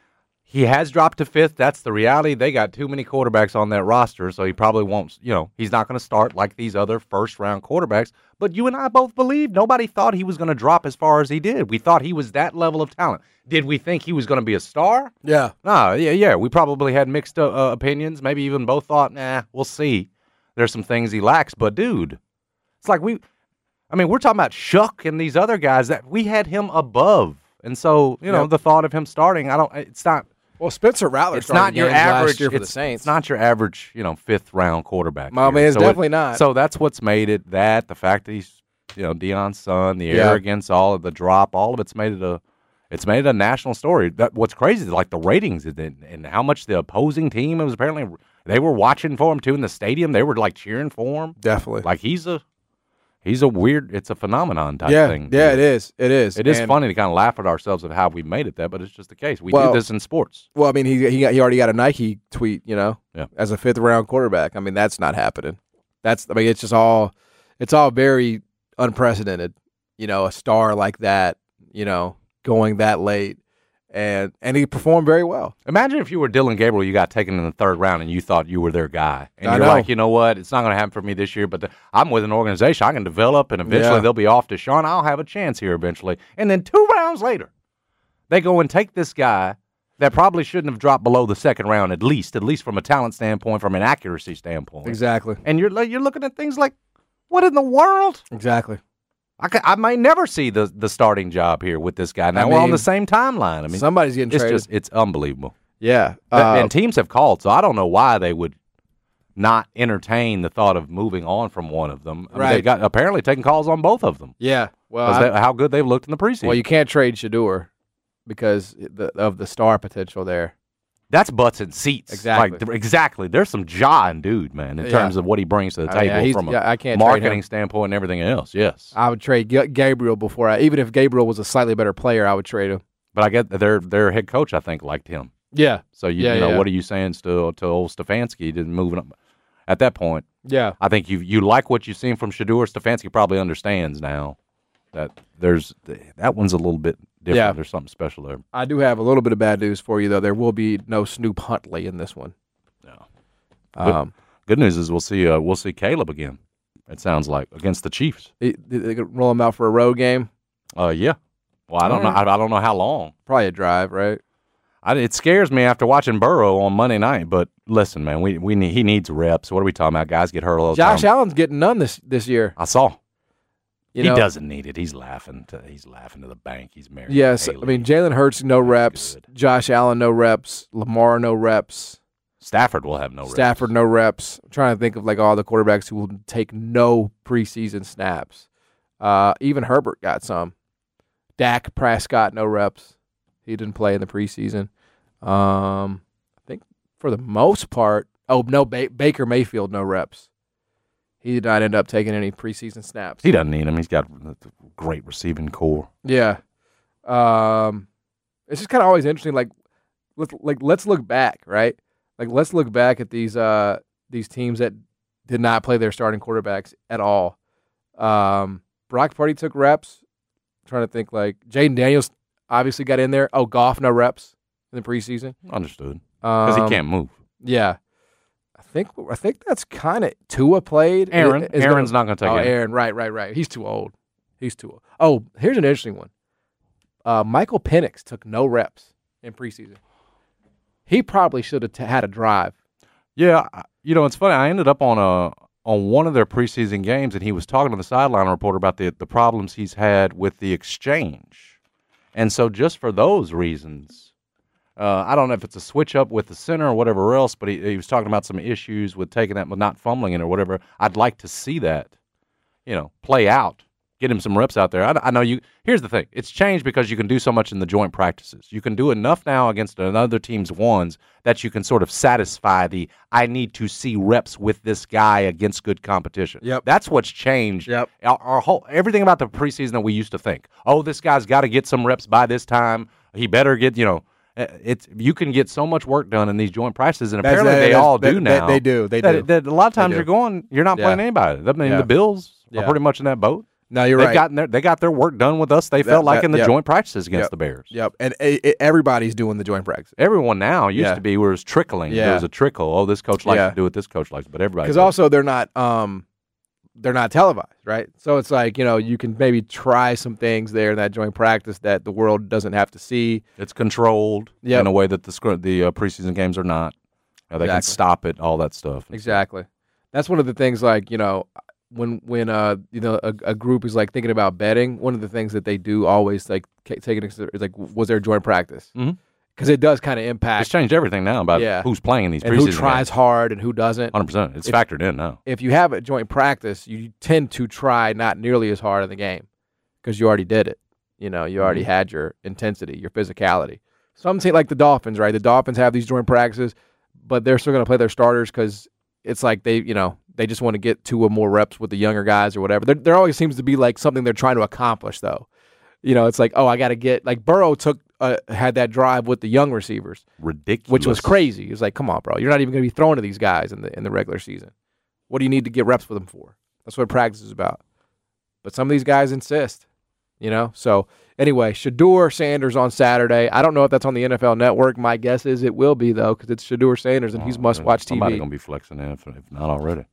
he has dropped to fifth. That's the reality. They got too many quarterbacks on that roster, so he probably won't, you know, he's not going to start like these other first-round quarterbacks. But you and I both believe nobody thought he was going to drop as far as he did. We thought he was that level of talent. Did we think he was going to be a star? Yeah. No, yeah, yeah. We probably had mixed uh, uh, opinions. Maybe even both thought, nah, we'll see. There's some things he lacks. But, dude, it's like we – I mean, we're talking about Shuck and these other guys that we had him above. And so, you know, yep. the thought of him starting, I don't – it's not – Well, Spencer Rattler it's not your average year for it's, the Saints. It's not your average, you know, fifth round quarterback. I mean, it's so definitely it, not. So that's what's made it that the fact that he's, you know, Deion's son, the yeah. arrogance, all of the drop, all of it's made it a, it's made it a national story. That what's crazy is like the ratings and, and how much the opposing team was apparently they were watching for him too in the stadium. They were like cheering for him. Definitely, like he's a. He's a weird, it's a phenomenon type yeah, thing. Yeah, it is. It is. It is and funny to kind of laugh at ourselves of how we made it that, but it's just the case. We well, do this in sports. Well, I mean, he he, got, he already got a Nike tweet, you know, yeah. as a fifth round quarterback. I mean, that's not happening. That's, I mean, it's just all, it's all very unprecedented, you know, a star like that, you know, going that late. And and he performed very well. Imagine if you were Dylan Gabriel, you got taken in the third round, and you thought you were their guy. And I you're know. like, you know what? It's not going to happen for me this year, but the, I'm with an organization. I can develop, and eventually Yeah. they'll be off to Sean. I'll have a chance here eventually. And then two rounds later, they go and take this guy that probably shouldn't have dropped below the second round at least, at least from a talent standpoint, from an accuracy standpoint. Exactly. And you're like, you're looking at things like, what in the world? Exactly. I, ca- I might never see the, the starting job here with this guy. Now I we're on mean, the same timeline. I mean, somebody's getting it's traded. just it's unbelievable. Yeah, Uh, uh, and teams have called, so I don't know why they would not entertain the thought of moving on from one of them. I mean, Right. they got apparently taking calls on both of them. yeah. Well, 'Cause I- they, how good they've looked in the preseason. well, you can't trade Shador because the, of the star potential there. That's butts and seats. Exactly. Like, th- exactly. There's some jaw in dude, man, in Yeah. terms of what he brings to the I mean, table yeah, he's- from a yeah, I can't trade marketing him. standpoint and everything else. Yes. I would trade G- Gabriel before I, even if Gabriel was a slightly better player, I would trade him. But I get that their their head coach, I think, liked him. Yeah. So you, Yeah, you know, yeah. what are you saying to to old Stefanski to moving up? At that point, Yeah. I think you you like what you've seen from Shador. Stefanski probably understands now that there's that one's a little bit different. Yeah. There's something special there. I do have a little bit of bad news for you, though. There will be no Snoop Huntley in this one. No. Um, Good news is we'll see uh, we'll see Caleb again. It sounds like against the Chiefs. they, they could roll him out for a road game. Uh, yeah. Well, I don't All know. I, I don't know how long. Probably a drive, right? I, it scares me after watching Burrow on Monday night. But listen, man, we we need, he needs reps. What are we talking about? Guys get hurt all the Josh time. Allen's getting none this this year. I saw. You he know? doesn't need it. He's laughing. To, he's laughing to the bank. He's married. Yes, to Haley. I mean Jalen Hurts no reps, good. Josh Allen no reps, Lamar no reps, Stafford will have no reps. Stafford no reps. I'm trying to think of like all the quarterbacks who will take no preseason snaps. Uh, even Herbert got some. Dak Prescott no reps. He didn't play in the preseason. Um, I think for the most part, oh no, ba- Baker Mayfield no reps. He did not end up taking any preseason snaps. He doesn't need him. He's got a great receiving core. Yeah. Um, it's just kind of always interesting. Like, let's like let's look back, right? Like, let's look back at these uh these teams that did not play their starting quarterbacks at all. Um, Brock Purdy took reps. I'm trying to think, like Jaden Daniels obviously got in there. Oh, Goff no reps in the preseason. Understood. Because Um, he can't move. Yeah. I think I think that's kind of Tua played. Aaron. Is Aaron's gonna, not going to take oh, it. Aaron, right, right, right. He's too old. He's too old. Oh, here's an interesting one. Uh, Michael Penix took no reps in preseason. He probably should have t- had a drive. Yeah, I- you know, it's funny. I ended up on a on one of their preseason games, and he was talking to the sideline reporter about the the problems he's had with the exchange. And so just for those reasons, uh, I don't know if it's a switch up with the center or whatever else, but he, he was talking about some issues with taking that, but not fumbling it or whatever. I'd like to see that, you know, play out. Get him some reps out there. I, I know you. Here's the thing. It's changed because you can do so much in the joint practices. You can do enough now against another team's ones that you can sort of satisfy the I need to see reps with this guy against good competition. Yep. That's what's changed. Yep. Our, our whole everything about the preseason that we used to think. Oh, this guy's got to get some reps by this time. He better get. You know, it's you can get so much work done in these joint practices, and That's- apparently that- they that's- all they- do they- now. they do, they that- do. that a lot of times do. you're going. You're not Yeah. playing anybody. I mean, Yeah. the Bills Yeah. are pretty much in that boat. No, you're They've right. Gotten their, they got their work done with us. They That- felt like that- in the yep. joint practices against Yep. the Bears. Yep, and it, it, everybody's doing the joint practice. Everyone now used Yeah. to be where it was trickling. Yeah. There was a trickle. Oh, this coach likes Yeah. to do it. This coach likes, but everybody. Because also they're not um, they're not televised, right? So it's like, you know, you can maybe try some things there in that joint practice that the world doesn't have to see. It's controlled Yep. in a way that the scr- the uh, preseason games are not. You know, they can Exactly. stop it, all that stuff. Exactly. That's one of the things, like, you know, when when uh you know a, a group is like thinking about betting, one of the things that they do always like ca- take into consideration is like, was there a joint practice? Mhm. Because it does kind of impact. It's changed everything now about Yeah. who's playing in these and preseason who tries games. hard and who doesn't. one hundred percent. It's If- factored in now. If you have a joint practice, you tend to try not nearly as hard in the game because you already did it. You know, you already Mm-hmm. had your intensity, your physicality. Some say like the Dolphins, right? The Dolphins have these joint practices, but they're still going to play their starters because it's like they, you know, they just want to get two or more reps with the younger guys or whatever. There, there always seems to be like something they're trying to accomplish, though. You know, it's like, oh, I got to get like Burrow took uh, had that drive with the young receivers, Ridiculous. which was crazy. It's like, come on, bro, you're not even going to be throwing to these guys in the in the regular season. What do you need to get reps with them for? That's what practice is about. But some of these guys insist, you know. So anyway, Shedeur Sanders on Saturday. I don't know if that's on the N F L Network. My guess is it will be, though, because it's Shedeur Sanders and he's must-watch T V. Somebody's going to be flexing in if, if not already.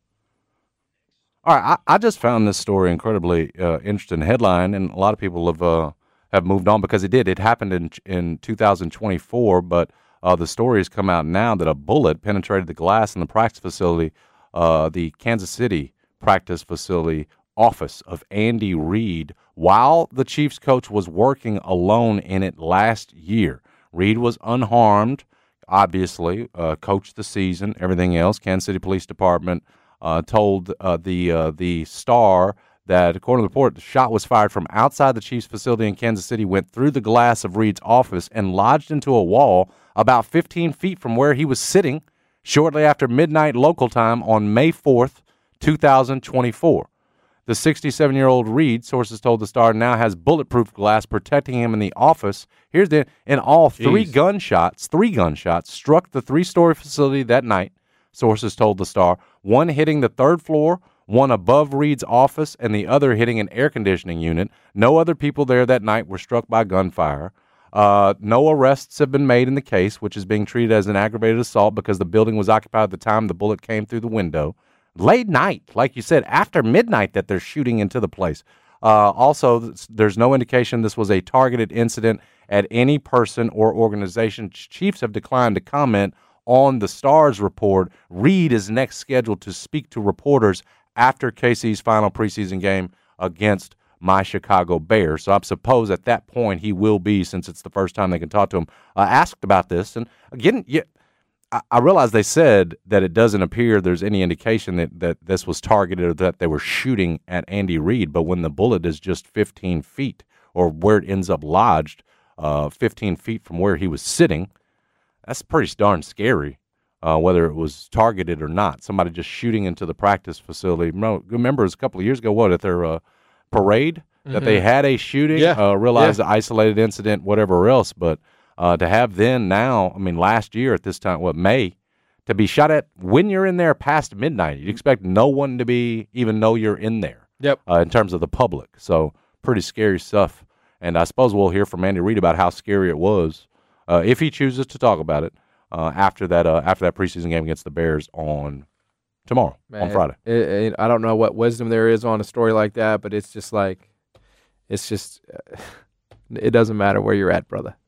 All right, I, I just found this story incredibly uh, interesting headline, and a lot of people have uh, have moved on because it did. It happened in in two thousand twenty-four, but uh, the story has come out now that a bullet penetrated the glass in the practice facility, uh, the Kansas City practice facility office of Andy Reid, while the Chiefs coach was working alone in it last year. Reid was unharmed, obviously, uh, coached the season, everything else. Kansas City Police Department uh, told uh, the uh, the Star that, according to the report, the shot was fired from outside the Chiefs facility in Kansas City, went through the glass of Reid's office, and lodged into a wall about fifteen feet from where he was sitting shortly after midnight local time on May fourth, two thousand twenty-four. The sixty-seven-year-old Reid, sources told the Star, now has bulletproof glass protecting him in the office. Here's the in all three Jeez. gunshots, three gunshots struck the three-story facility that night. Sources told the Star, one hitting the third floor, one above Reid's office, and the other hitting an air conditioning unit. No other people there that night were struck by gunfire. Uh, no arrests have been made in the case, which is being treated as an aggravated assault because the building was occupied at the time the bullet came through the window. Late night, like you said, after midnight that they're shooting into the place. Uh, also, there's no indication this was a targeted incident at any person or organization. Chiefs have declined to comment on the Star's report. Reid is next scheduled to speak to reporters after K C's final preseason game against my Chicago Bears. So I suppose at that point he will be, since it's the first time they can talk to him, uh, asked about this. And again, yeah, I, I realize they said that it doesn't appear there's any indication that, that this was targeted or that they were shooting at Andy Reid. But when the bullet is just fifteen feet, or where it ends up lodged, uh, fifteen feet from where he was sitting, that's pretty darn scary. Uh, whether it was targeted or not, somebody just shooting into the practice facility. Remember, it was a couple of years ago, what, at their uh, parade, mm-hmm. that they had a shooting, yeah. uh, realized yeah. the isolated incident, whatever else. But uh, to have then now, I mean, last year at this time, what, May, to be shot at when you're in there past midnight, you'd expect no one to be even know you're in there. Yep. Uh, in terms of the public. So pretty scary stuff. And I suppose we'll hear from Andy Reid about how scary it was, uh, if he chooses to talk about it. Uh, after that, uh, after that preseason game against the Bears on tomorrow, Man, on Friday. It, it, I don't know what wisdom there is on a story like that, but it's just like, it's just, uh, it doesn't matter where you're at, brother.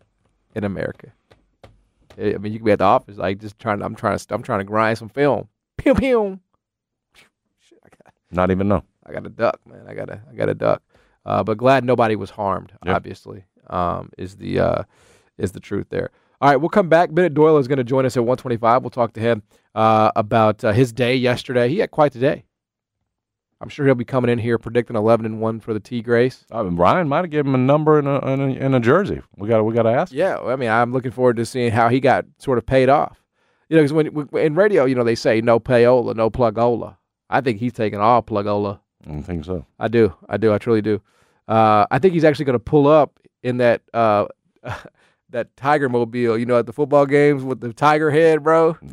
In America, I mean, you can be at the office, like just trying. To, I'm trying to, I'm trying to grind some film. Pew pew. Shit, I got, Not even know. I got a duck, man. I got a, I got a duck. Uh, but glad nobody was harmed. Yep. Obviously, um, is the, uh, is the truth there. All right, we'll come back. Bennett Doyle is going to join us at one twenty-five. We'll talk to him uh, about uh, his day yesterday. He had quite the day. I'm sure he'll be coming in here predicting eleven and one for the T-Grace. I mean, Ryan might have given him a number in a, in a, in a jersey. We got we got to ask. Yeah, I mean, I'm looking forward to seeing how he got sort of paid off. You know, because when in radio, you know, they say no payola, no plugola. I think he's taking all plugola. I don't think so. I do. I do. I truly do. Uh, I think he's actually going to pull up in that uh, that Tiger mobile, you know, at the football games with the tiger head, bro. No.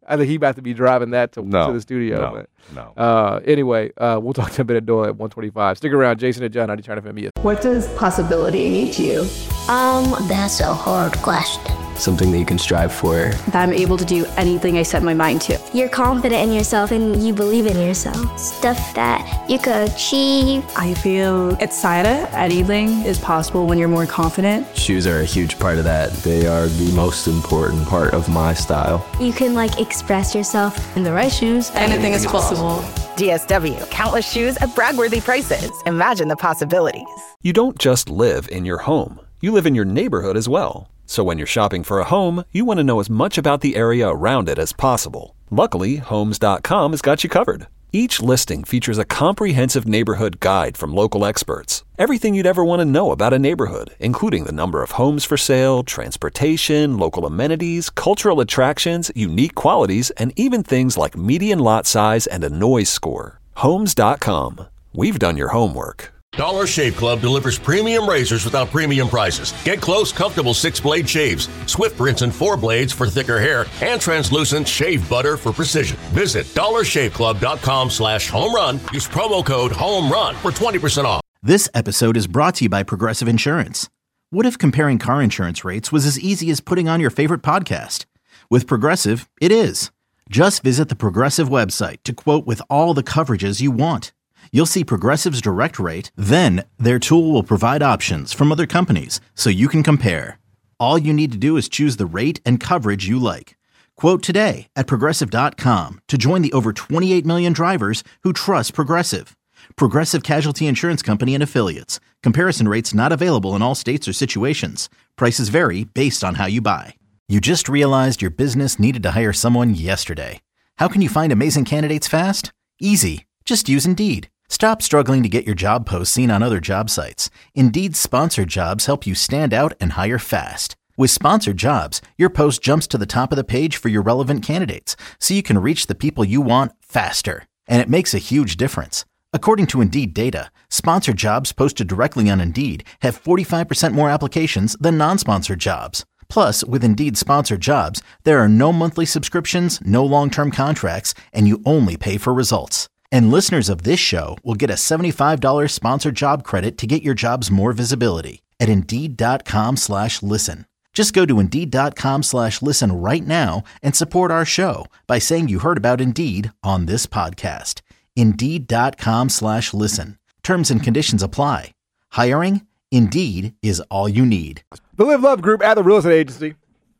I think he about to be driving that to, no, to the studio. No, but, no. Uh, anyway, uh, we'll talk to Bennett Doyle at one twenty-five. Stick around. Jason and John, ninety-nine F M E S. What does possibility mean to you? Um, that's a hard question. Something that you can strive for. That I'm able to do anything I set my mind to. You're confident in yourself and you believe in yourself. Stuff that you could achieve. I feel excited. Anything is possible when you're more confident. Shoes are a huge part of that. They are the most important part of my style. You can like express yourself. In the right shoes, anything is possible. D S W, countless shoes at brag-worthy prices. Imagine the possibilities. You don't just live in your home. You live in your neighborhood as well. So when you're shopping for a home, you want to know as much about the area around it as possible. Luckily, Homes dot com has got you covered. Each listing features a comprehensive neighborhood guide from local experts. Everything you'd ever want to know about a neighborhood, including the number of homes for sale, transportation, local amenities, cultural attractions, unique qualities, and even things like median lot size and a noise score. Homes dot com. We've done your homework. Dollar Shave Club delivers premium razors without premium prices. Get close, comfortable six-blade shaves, Swift rinse and four blades for thicker hair, and translucent shave butter for precision. Visit dollar shave club dot com slash home run. Use promo code HOMERUN for twenty percent off. This episode is brought to you by Progressive Insurance. What if comparing car insurance rates was as easy as putting on your favorite podcast? With Progressive, it is. Just visit the Progressive website to quote with all the coverages you want. You'll see Progressive's direct rate, then their tool will provide options from other companies so you can compare. All you need to do is choose the rate and coverage you like. Quote today at progressive dot com to join the over twenty-eight million drivers who trust Progressive. Progressive Casualty Insurance Company and Affiliates. Comparison rates not available in all states or situations. Prices vary based on how you buy. You just realized your business needed to hire someone yesterday. How can you find amazing candidates fast? Easy. Just use Indeed. Stop struggling to get your job posts seen on other job sites. Indeed's sponsored jobs help you stand out and hire fast. With sponsored jobs, your post jumps to the top of the page for your relevant candidates, so you can reach the people you want faster. And it makes a huge difference. According to Indeed data, sponsored jobs posted directly on Indeed have forty-five percent more applications than non-sponsored jobs. Plus, with Indeed sponsored jobs, there are no monthly subscriptions, no long-term contracts, and you only pay for results. And listeners of this show will get a seventy-five dollars sponsored job credit to get your jobs more visibility at Indeed.com slash listen. Just go to Indeed.com slash listen right now and support our show by saying you heard about Indeed on this podcast. Indeed.com slash listen. Terms and conditions apply. Hiring? Indeed is all you need. The Live Love Group at the Real Estate Agency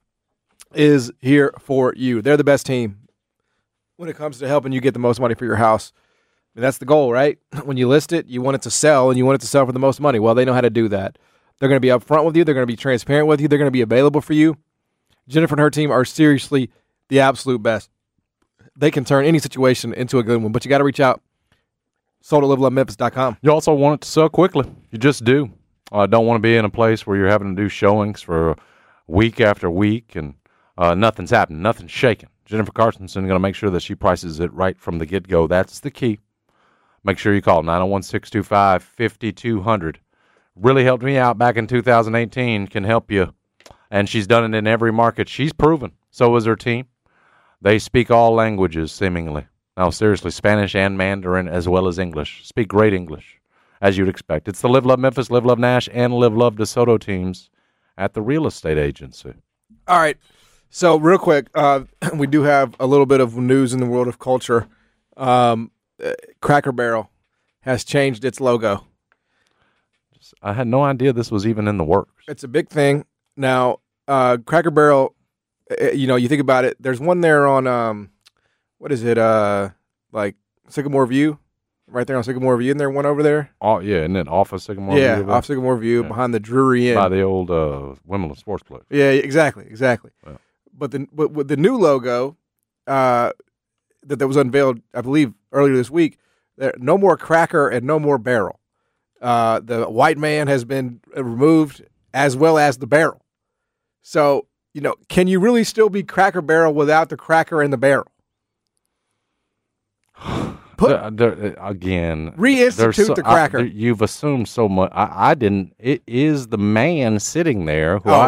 is here for you. They're the best team when it comes to helping you get the most money for your house. And that's the goal, right? When you list it, you want it to sell, and you want it to sell for the most money. Well, they know how to do that. They're going to be upfront with you. They're going to be transparent with you. They're going to be available for you. Jennifer and her team are seriously the absolute best. They can turn any situation into a good one, but you got to reach out. Sold at live love memphis dot com. You also want it to sell quickly. You just do. I uh, don't want to be in a place where you're having to do showings for week after week and uh, nothing's happening, nothing's shaking. Jennifer Carson's going to make sure that she prices it right from the get-go. That's the key. Make sure you call nine oh one, six two five, five two zero zero. Really helped me out back in two thousand eighteen, can help you. And she's done it in every market. She's proven. So is her team. They speak all languages, seemingly. Now, seriously, Spanish and Mandarin as well as English. Speak great English, as you'd expect. It's the Live Love Memphis, Live Love Nash, and Live Love DeSoto teams at the Real Estate Agency. All right. So, real quick, uh, we do have a little bit of news in the world of culture. Um, uh, Cracker Barrel has changed its logo. I had no idea this was even in the works. It's a big thing. Now, uh, Cracker Barrel, uh, you know, you think about it, there's one there on, um, what is it, uh, like Sycamore View? Right there on Sycamore View. Isn't there one over there? Oh, yeah, and then off of Sycamore yeah, View? Yeah, off Sycamore View, yeah. Behind the Drury Inn. By the old uh, Wimbledon Sports Club. Yeah, exactly, exactly. Yeah. But the but with the new logo uh, that, that was unveiled, I believe, earlier this week, there no more cracker and no more barrel. Uh, the white man has been removed, as well as the barrel. So, you know, can you really still be Cracker Barrel without the cracker and the barrel? Put, there, there, again, reinstitute so, the cracker. I, you've assumed so much. I, I didn't. It is the man sitting there. Who oh I, yes.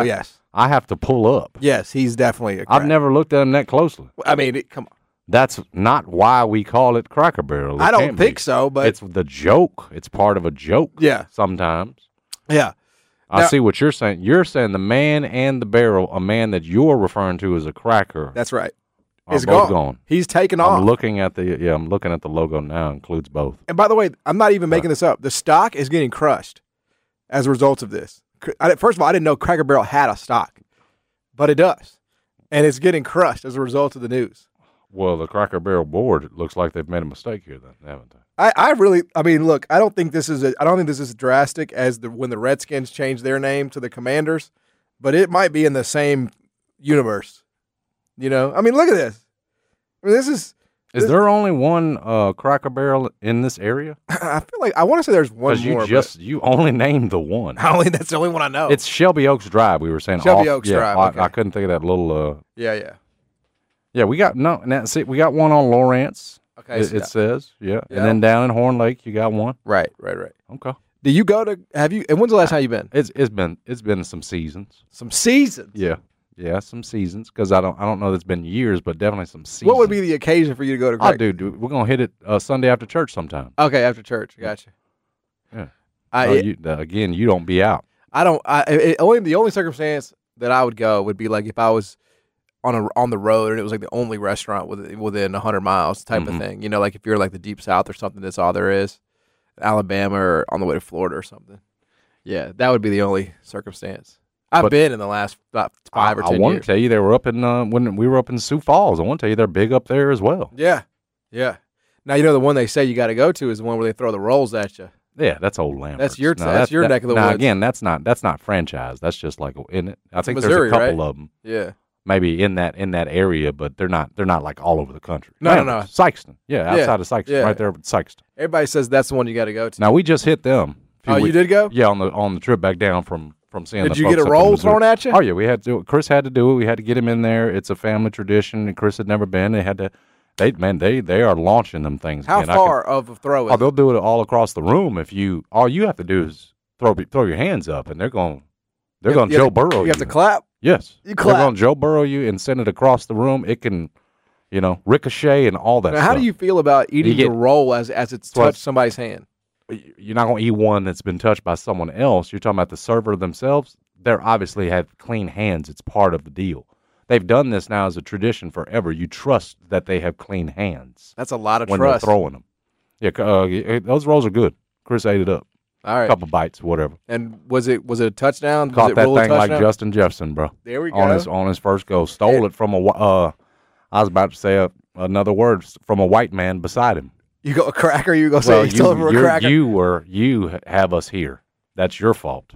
I have to pull up. Yes, he's definitely a I've crack. never looked at him that closely. I mean, it, come on. That's not why we call it Cracker Barrel. It I don't can't think be. so, but it's the joke. It's part of a joke. Yeah. Sometimes. Yeah. I Now- see what you're saying. You're saying the man and the barrel, a man that you're referring to as a cracker. That's right. Are It's both gone. gone. He's taken I'm off. looking at the yeah. I'm looking at the logo now. Includes both. And by the way, I'm not even making this up. The stock is getting crushed as a result of this. Cr- I- First of all, I didn't know Cracker Barrel had a stock, but it does, and it's getting crushed as a result of the news. Well, the Cracker Barrel board, it looks like they've made a mistake here, then, haven't they? I, I really, I mean, look, I don't think this is a, I don't think this is drastic as the when the Redskins changed their name to the Commanders, but it might be in the same universe. You know, I mean, look at this. I mean, this is. Is there only one uh, Cracker Barrel in this area? I feel like I want to say there's one Because you more. just you only named the one. but only that's the only one I know. It's Shelby Oaks Drive. We were saying Shelby off- Oaks yeah, Drive, I, okay. I couldn't think of that little. Uh, yeah, yeah. yeah, we got no. Now, see, we got one on Lawrence. Okay, it, so it yeah. says yeah. Yeah. and then down in Horn Lake, you got one. Right, right, right. Okay. Do you go to? Have you? And when's the last time you been? It's it's been it's been some seasons. Some seasons. Yeah, yeah, some seasons. Because I don't I don't know that it's been years, but definitely some seasons. What would be the occasion for you to go to? Oh, Craig? dude, dude, we're gonna hit it uh, Sunday after church sometime. Okay, after church. Gotcha. Yeah. I Oh, it- you, uh, again, you don't be out. I don't. I it, only the only circumstance that I would go would be like if I was on a on the road and it was like the only restaurant within within a hundred miles type Mhm. of thing. You know, like if you're like the deep south or something, that's all there is. Alabama or on the way to Florida or something. Yeah, that would be the only circumstance. I've But- been in the last about five or I, ten I want years. to tell you they were up in uh, when we were up in Sioux Falls. I want to tell you they're big up there as well. Yeah, yeah. Now you know the one they say you got to go to is the one where they throw the rolls at you. Yeah, that's old Lambert. That's your- that's your neck of the now, woods. again, that's not that's not franchise. That's just like in it. I think Missouri, there's a couple right? of them. Yeah. Maybe in that in that area, but they're not they're not like all over the country. No, no, no. Lambert, Sykeston. Yeah, Yeah, outside of Sykeston, yeah. right there with Sykeston. Everybody says that's the one you got to go to. Now we just hit them. a few Oh, you weeks- did go? Yeah, on the on the trip back down from from seeing. Did the you folks get a up in roll Missouri. thrown at you? Oh yeah, we had to. Chris had to do it. We had to get him in there. It's a family tradition, and Chris had never been. They had to. They man, they they are launching them things. How again. I far could- of a throw is Oh, it? they'll do it all across the room. If you, all you have to do is throw throw your hands up, and they're going, they're You going have- you Joe have to- Burrow. You have to clap. Yes, You they're clap. going Joe Burrow you and send it across the room. It can, you know, ricochet and all that. Now, how stuff. do you feel about eating get- the roll as as it's Well, touched somebody's hand? You're not going to eat one that's been touched by someone else. You're talking about the server themselves. They're obviously have clean hands. It's part of the deal. They've done this now as a tradition forever. You trust that they have clean hands That's a lot of when trust. they're throwing them. Yeah, uh, y- those rolls are good. Chris ate it up. All right. A couple bites, whatever. And was it was it a touchdown? Was Caught it that rule a thing like touchdown? Justin Jefferson, bro. There we On go. his on his first goal, stole it from a. wh- Uh, I was about to say a, another word from a white man beside him. You go a cracker. You go Well, say you you, stole it from a you're- cracker. you were you have us here. That's your fault.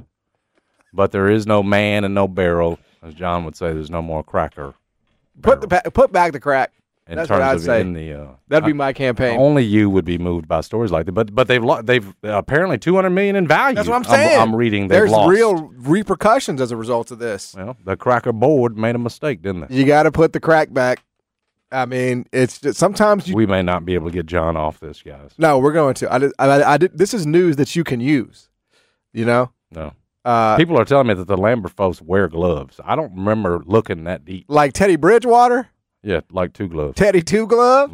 But there is no man and no barrel, as John would say. There's no more cracker. put the pa- put back the crack. In That's terms what I'd of say. in the uh, That'd be I- my campaign. Only you would be moved by stories like that. But but they've lo- they've uh, apparently two hundred million in value. That's what I'm saying. I'm, reading they've There's lost. real repercussions as a result of this. Well, the cracker board made a mistake, didn't they? You got to put the crack back. I mean, it's just, sometimes you. We may not be able to get John off this, guys. No, we're going to. I did, I, I did. This is news that you can use. You know. No. Uh, People are telling me that the Lambert folks wear gloves. I don't remember looking that deep. like Teddy Bridgewater, Yeah, like two gloves. Teddy Two Glove.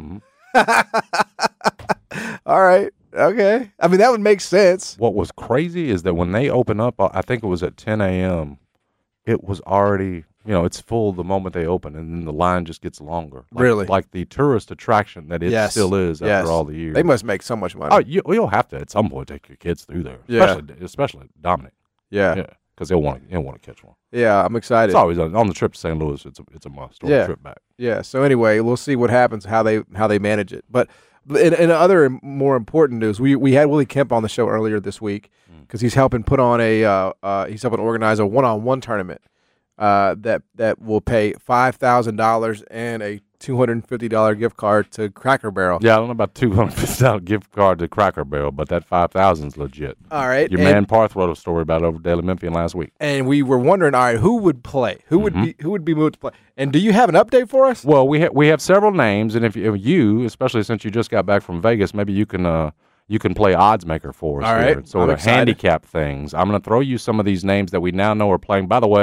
All right. Okay. I mean, that would make sense. What was crazy is that when they open up, uh, I think it was at ten a.m., it was already, you know, it's full the moment they open, and then the line just gets longer. Like, Really? Like the tourist attraction that it Yes. still is after Yes. all the years. They must make so much money. Oh, you, you'll have to at some point take your kids through there. Yeah. Especially, especially Dominic. Yeah. Yeah. Because they'll want to they'll want to catch one. Yeah, I'm excited. It's always on, on the trip to Saint Louis. It's a, it's a must. Or Yeah. the trip back. Yeah. So anyway, we'll see what happens, how they how they manage it. But in, in other more important news, we we had Willie Kemp on the show earlier this week because he's helping put on a uh, uh, he's helping organize a one on one tournament uh, that that will pay five thousand dollars and a two hundred and fifty dollar gift card to Cracker Barrel. Yeah, I don't know about two hundred fifty dollars gift card to Cracker Barrel, but that five thousand is legit. All right, Your and- man Parth wrote a story about it over Daily Memphian last week. And we were wondering, all right, who would play? Who would Mm-hmm. be who would be moved to play? And do you have an update for us? Well, we ha- we have several names, and if you, if you, especially since you just got back from Vegas, maybe you can uh you can play odds maker for us. All here. right, sort I'm of excited. handicap things. I'm going to throw you some of these names that we now know are playing. By the way,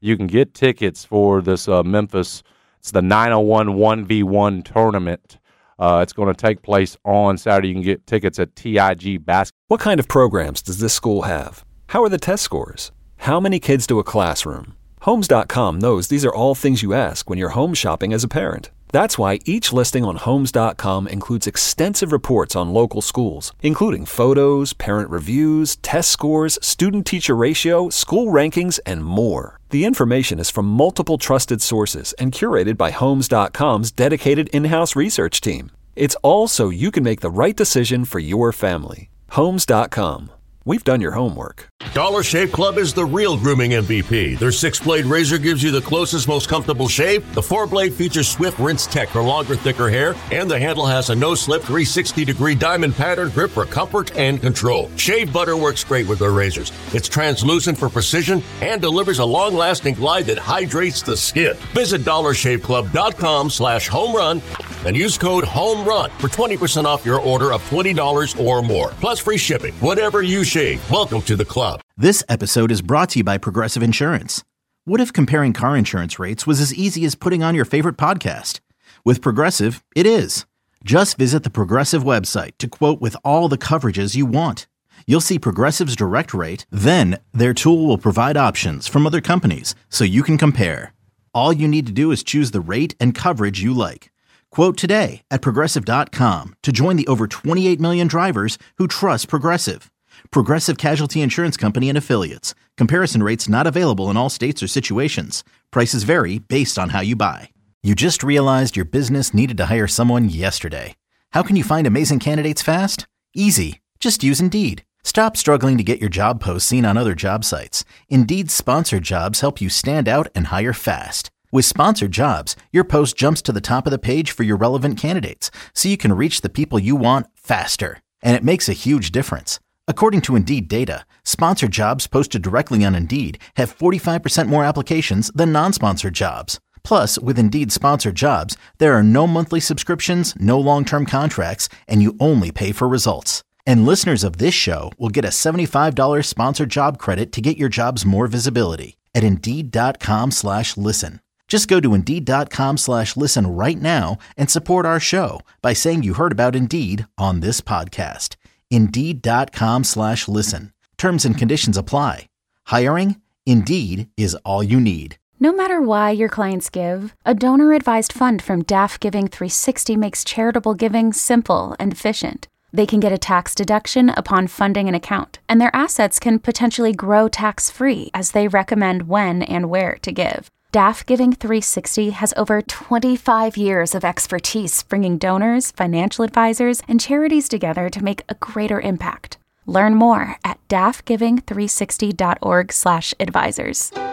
You can get tickets for this uh, Memphis. It's the nine oh one one v one tournament. Uh, it's going to take place on Saturday. You can get tickets at T I G Basketball. What kind of programs does this school have? How are the test scores? How many kids do a classroom? Homes dot com knows these are all things you ask when you're home shopping as a parent. That's why each listing on Homes dot com includes extensive reports on local schools, including photos, parent reviews, test scores, student-teacher ratio, school rankings, and more. The information is from multiple trusted sources and curated by Homes dot com's dedicated in-house research team. It's all so you can make the right decision for your family. Homes dot com. We've done your homework. Dollar Shave Club is the real grooming M V P. Their six-blade razor gives you the closest, most comfortable shave. The four-blade features Swift Rinse Tech for longer, thicker hair. And the handle has a no-slip three sixty degree diamond pattern grip for comfort and control. Shave butter works great with their razors. It's translucent for precision and delivers a long-lasting glide that hydrates the skin. Visit dollar shave club dot com slash home run and use code HOMERUN for twenty percent off your order of twenty dollars or more. Plus free shipping. Whatever you shave. Welcome to the club. This episode is brought to you by Progressive Insurance. What if comparing car insurance rates was as easy as putting on your favorite podcast? With Progressive, it is. Just visit the Progressive website to quote with all the coverages you want. You'll see Progressive's direct rate, then their tool will provide options from other companies so you can compare. All you need to do is choose the rate and coverage you like. Quote today at progressive dot com to join the over twenty-eight million drivers who trust Progressive. Progressive Casualty Insurance Company and Affiliates. Comparison rates not available in all states or situations. Prices vary based on how you buy. You just realized your business needed to hire someone yesterday. How can you find amazing candidates fast? Easy. Just use Indeed. Stop struggling to get your job posts seen on other job sites. Indeed's sponsored jobs help you stand out and hire fast. With sponsored jobs, your post jumps to the top of the page for your relevant candidates, so you can reach the people you want faster. And it makes a huge difference. According to Indeed data, sponsored jobs posted directly on Indeed have forty-five percent more applications than non-sponsored jobs. Plus, with Indeed sponsored jobs, there are no monthly subscriptions, no long-term contracts, and you only pay for results. And listeners of this show will get a seventy-five dollars sponsored job credit to get your jobs more visibility at Indeed.com slash listen. Just go to Indeed.com slash listen right now and support our show by saying you heard about Indeed on this podcast. Indeed.com slash listen. Terms and conditions apply. Hiring? Indeed is all you need. No matter why your clients give, a donor-advised fund from D A F Giving three sixty makes charitable giving simple and efficient. They can get a tax deduction upon funding an account, and their assets can potentially grow tax-free as they recommend when and where to give. D A F Giving three sixty has over twenty-five years of expertise bringing donors, financial advisors, and charities together to make a greater impact. Learn more at D A F giving three sixty dot org slash advisors.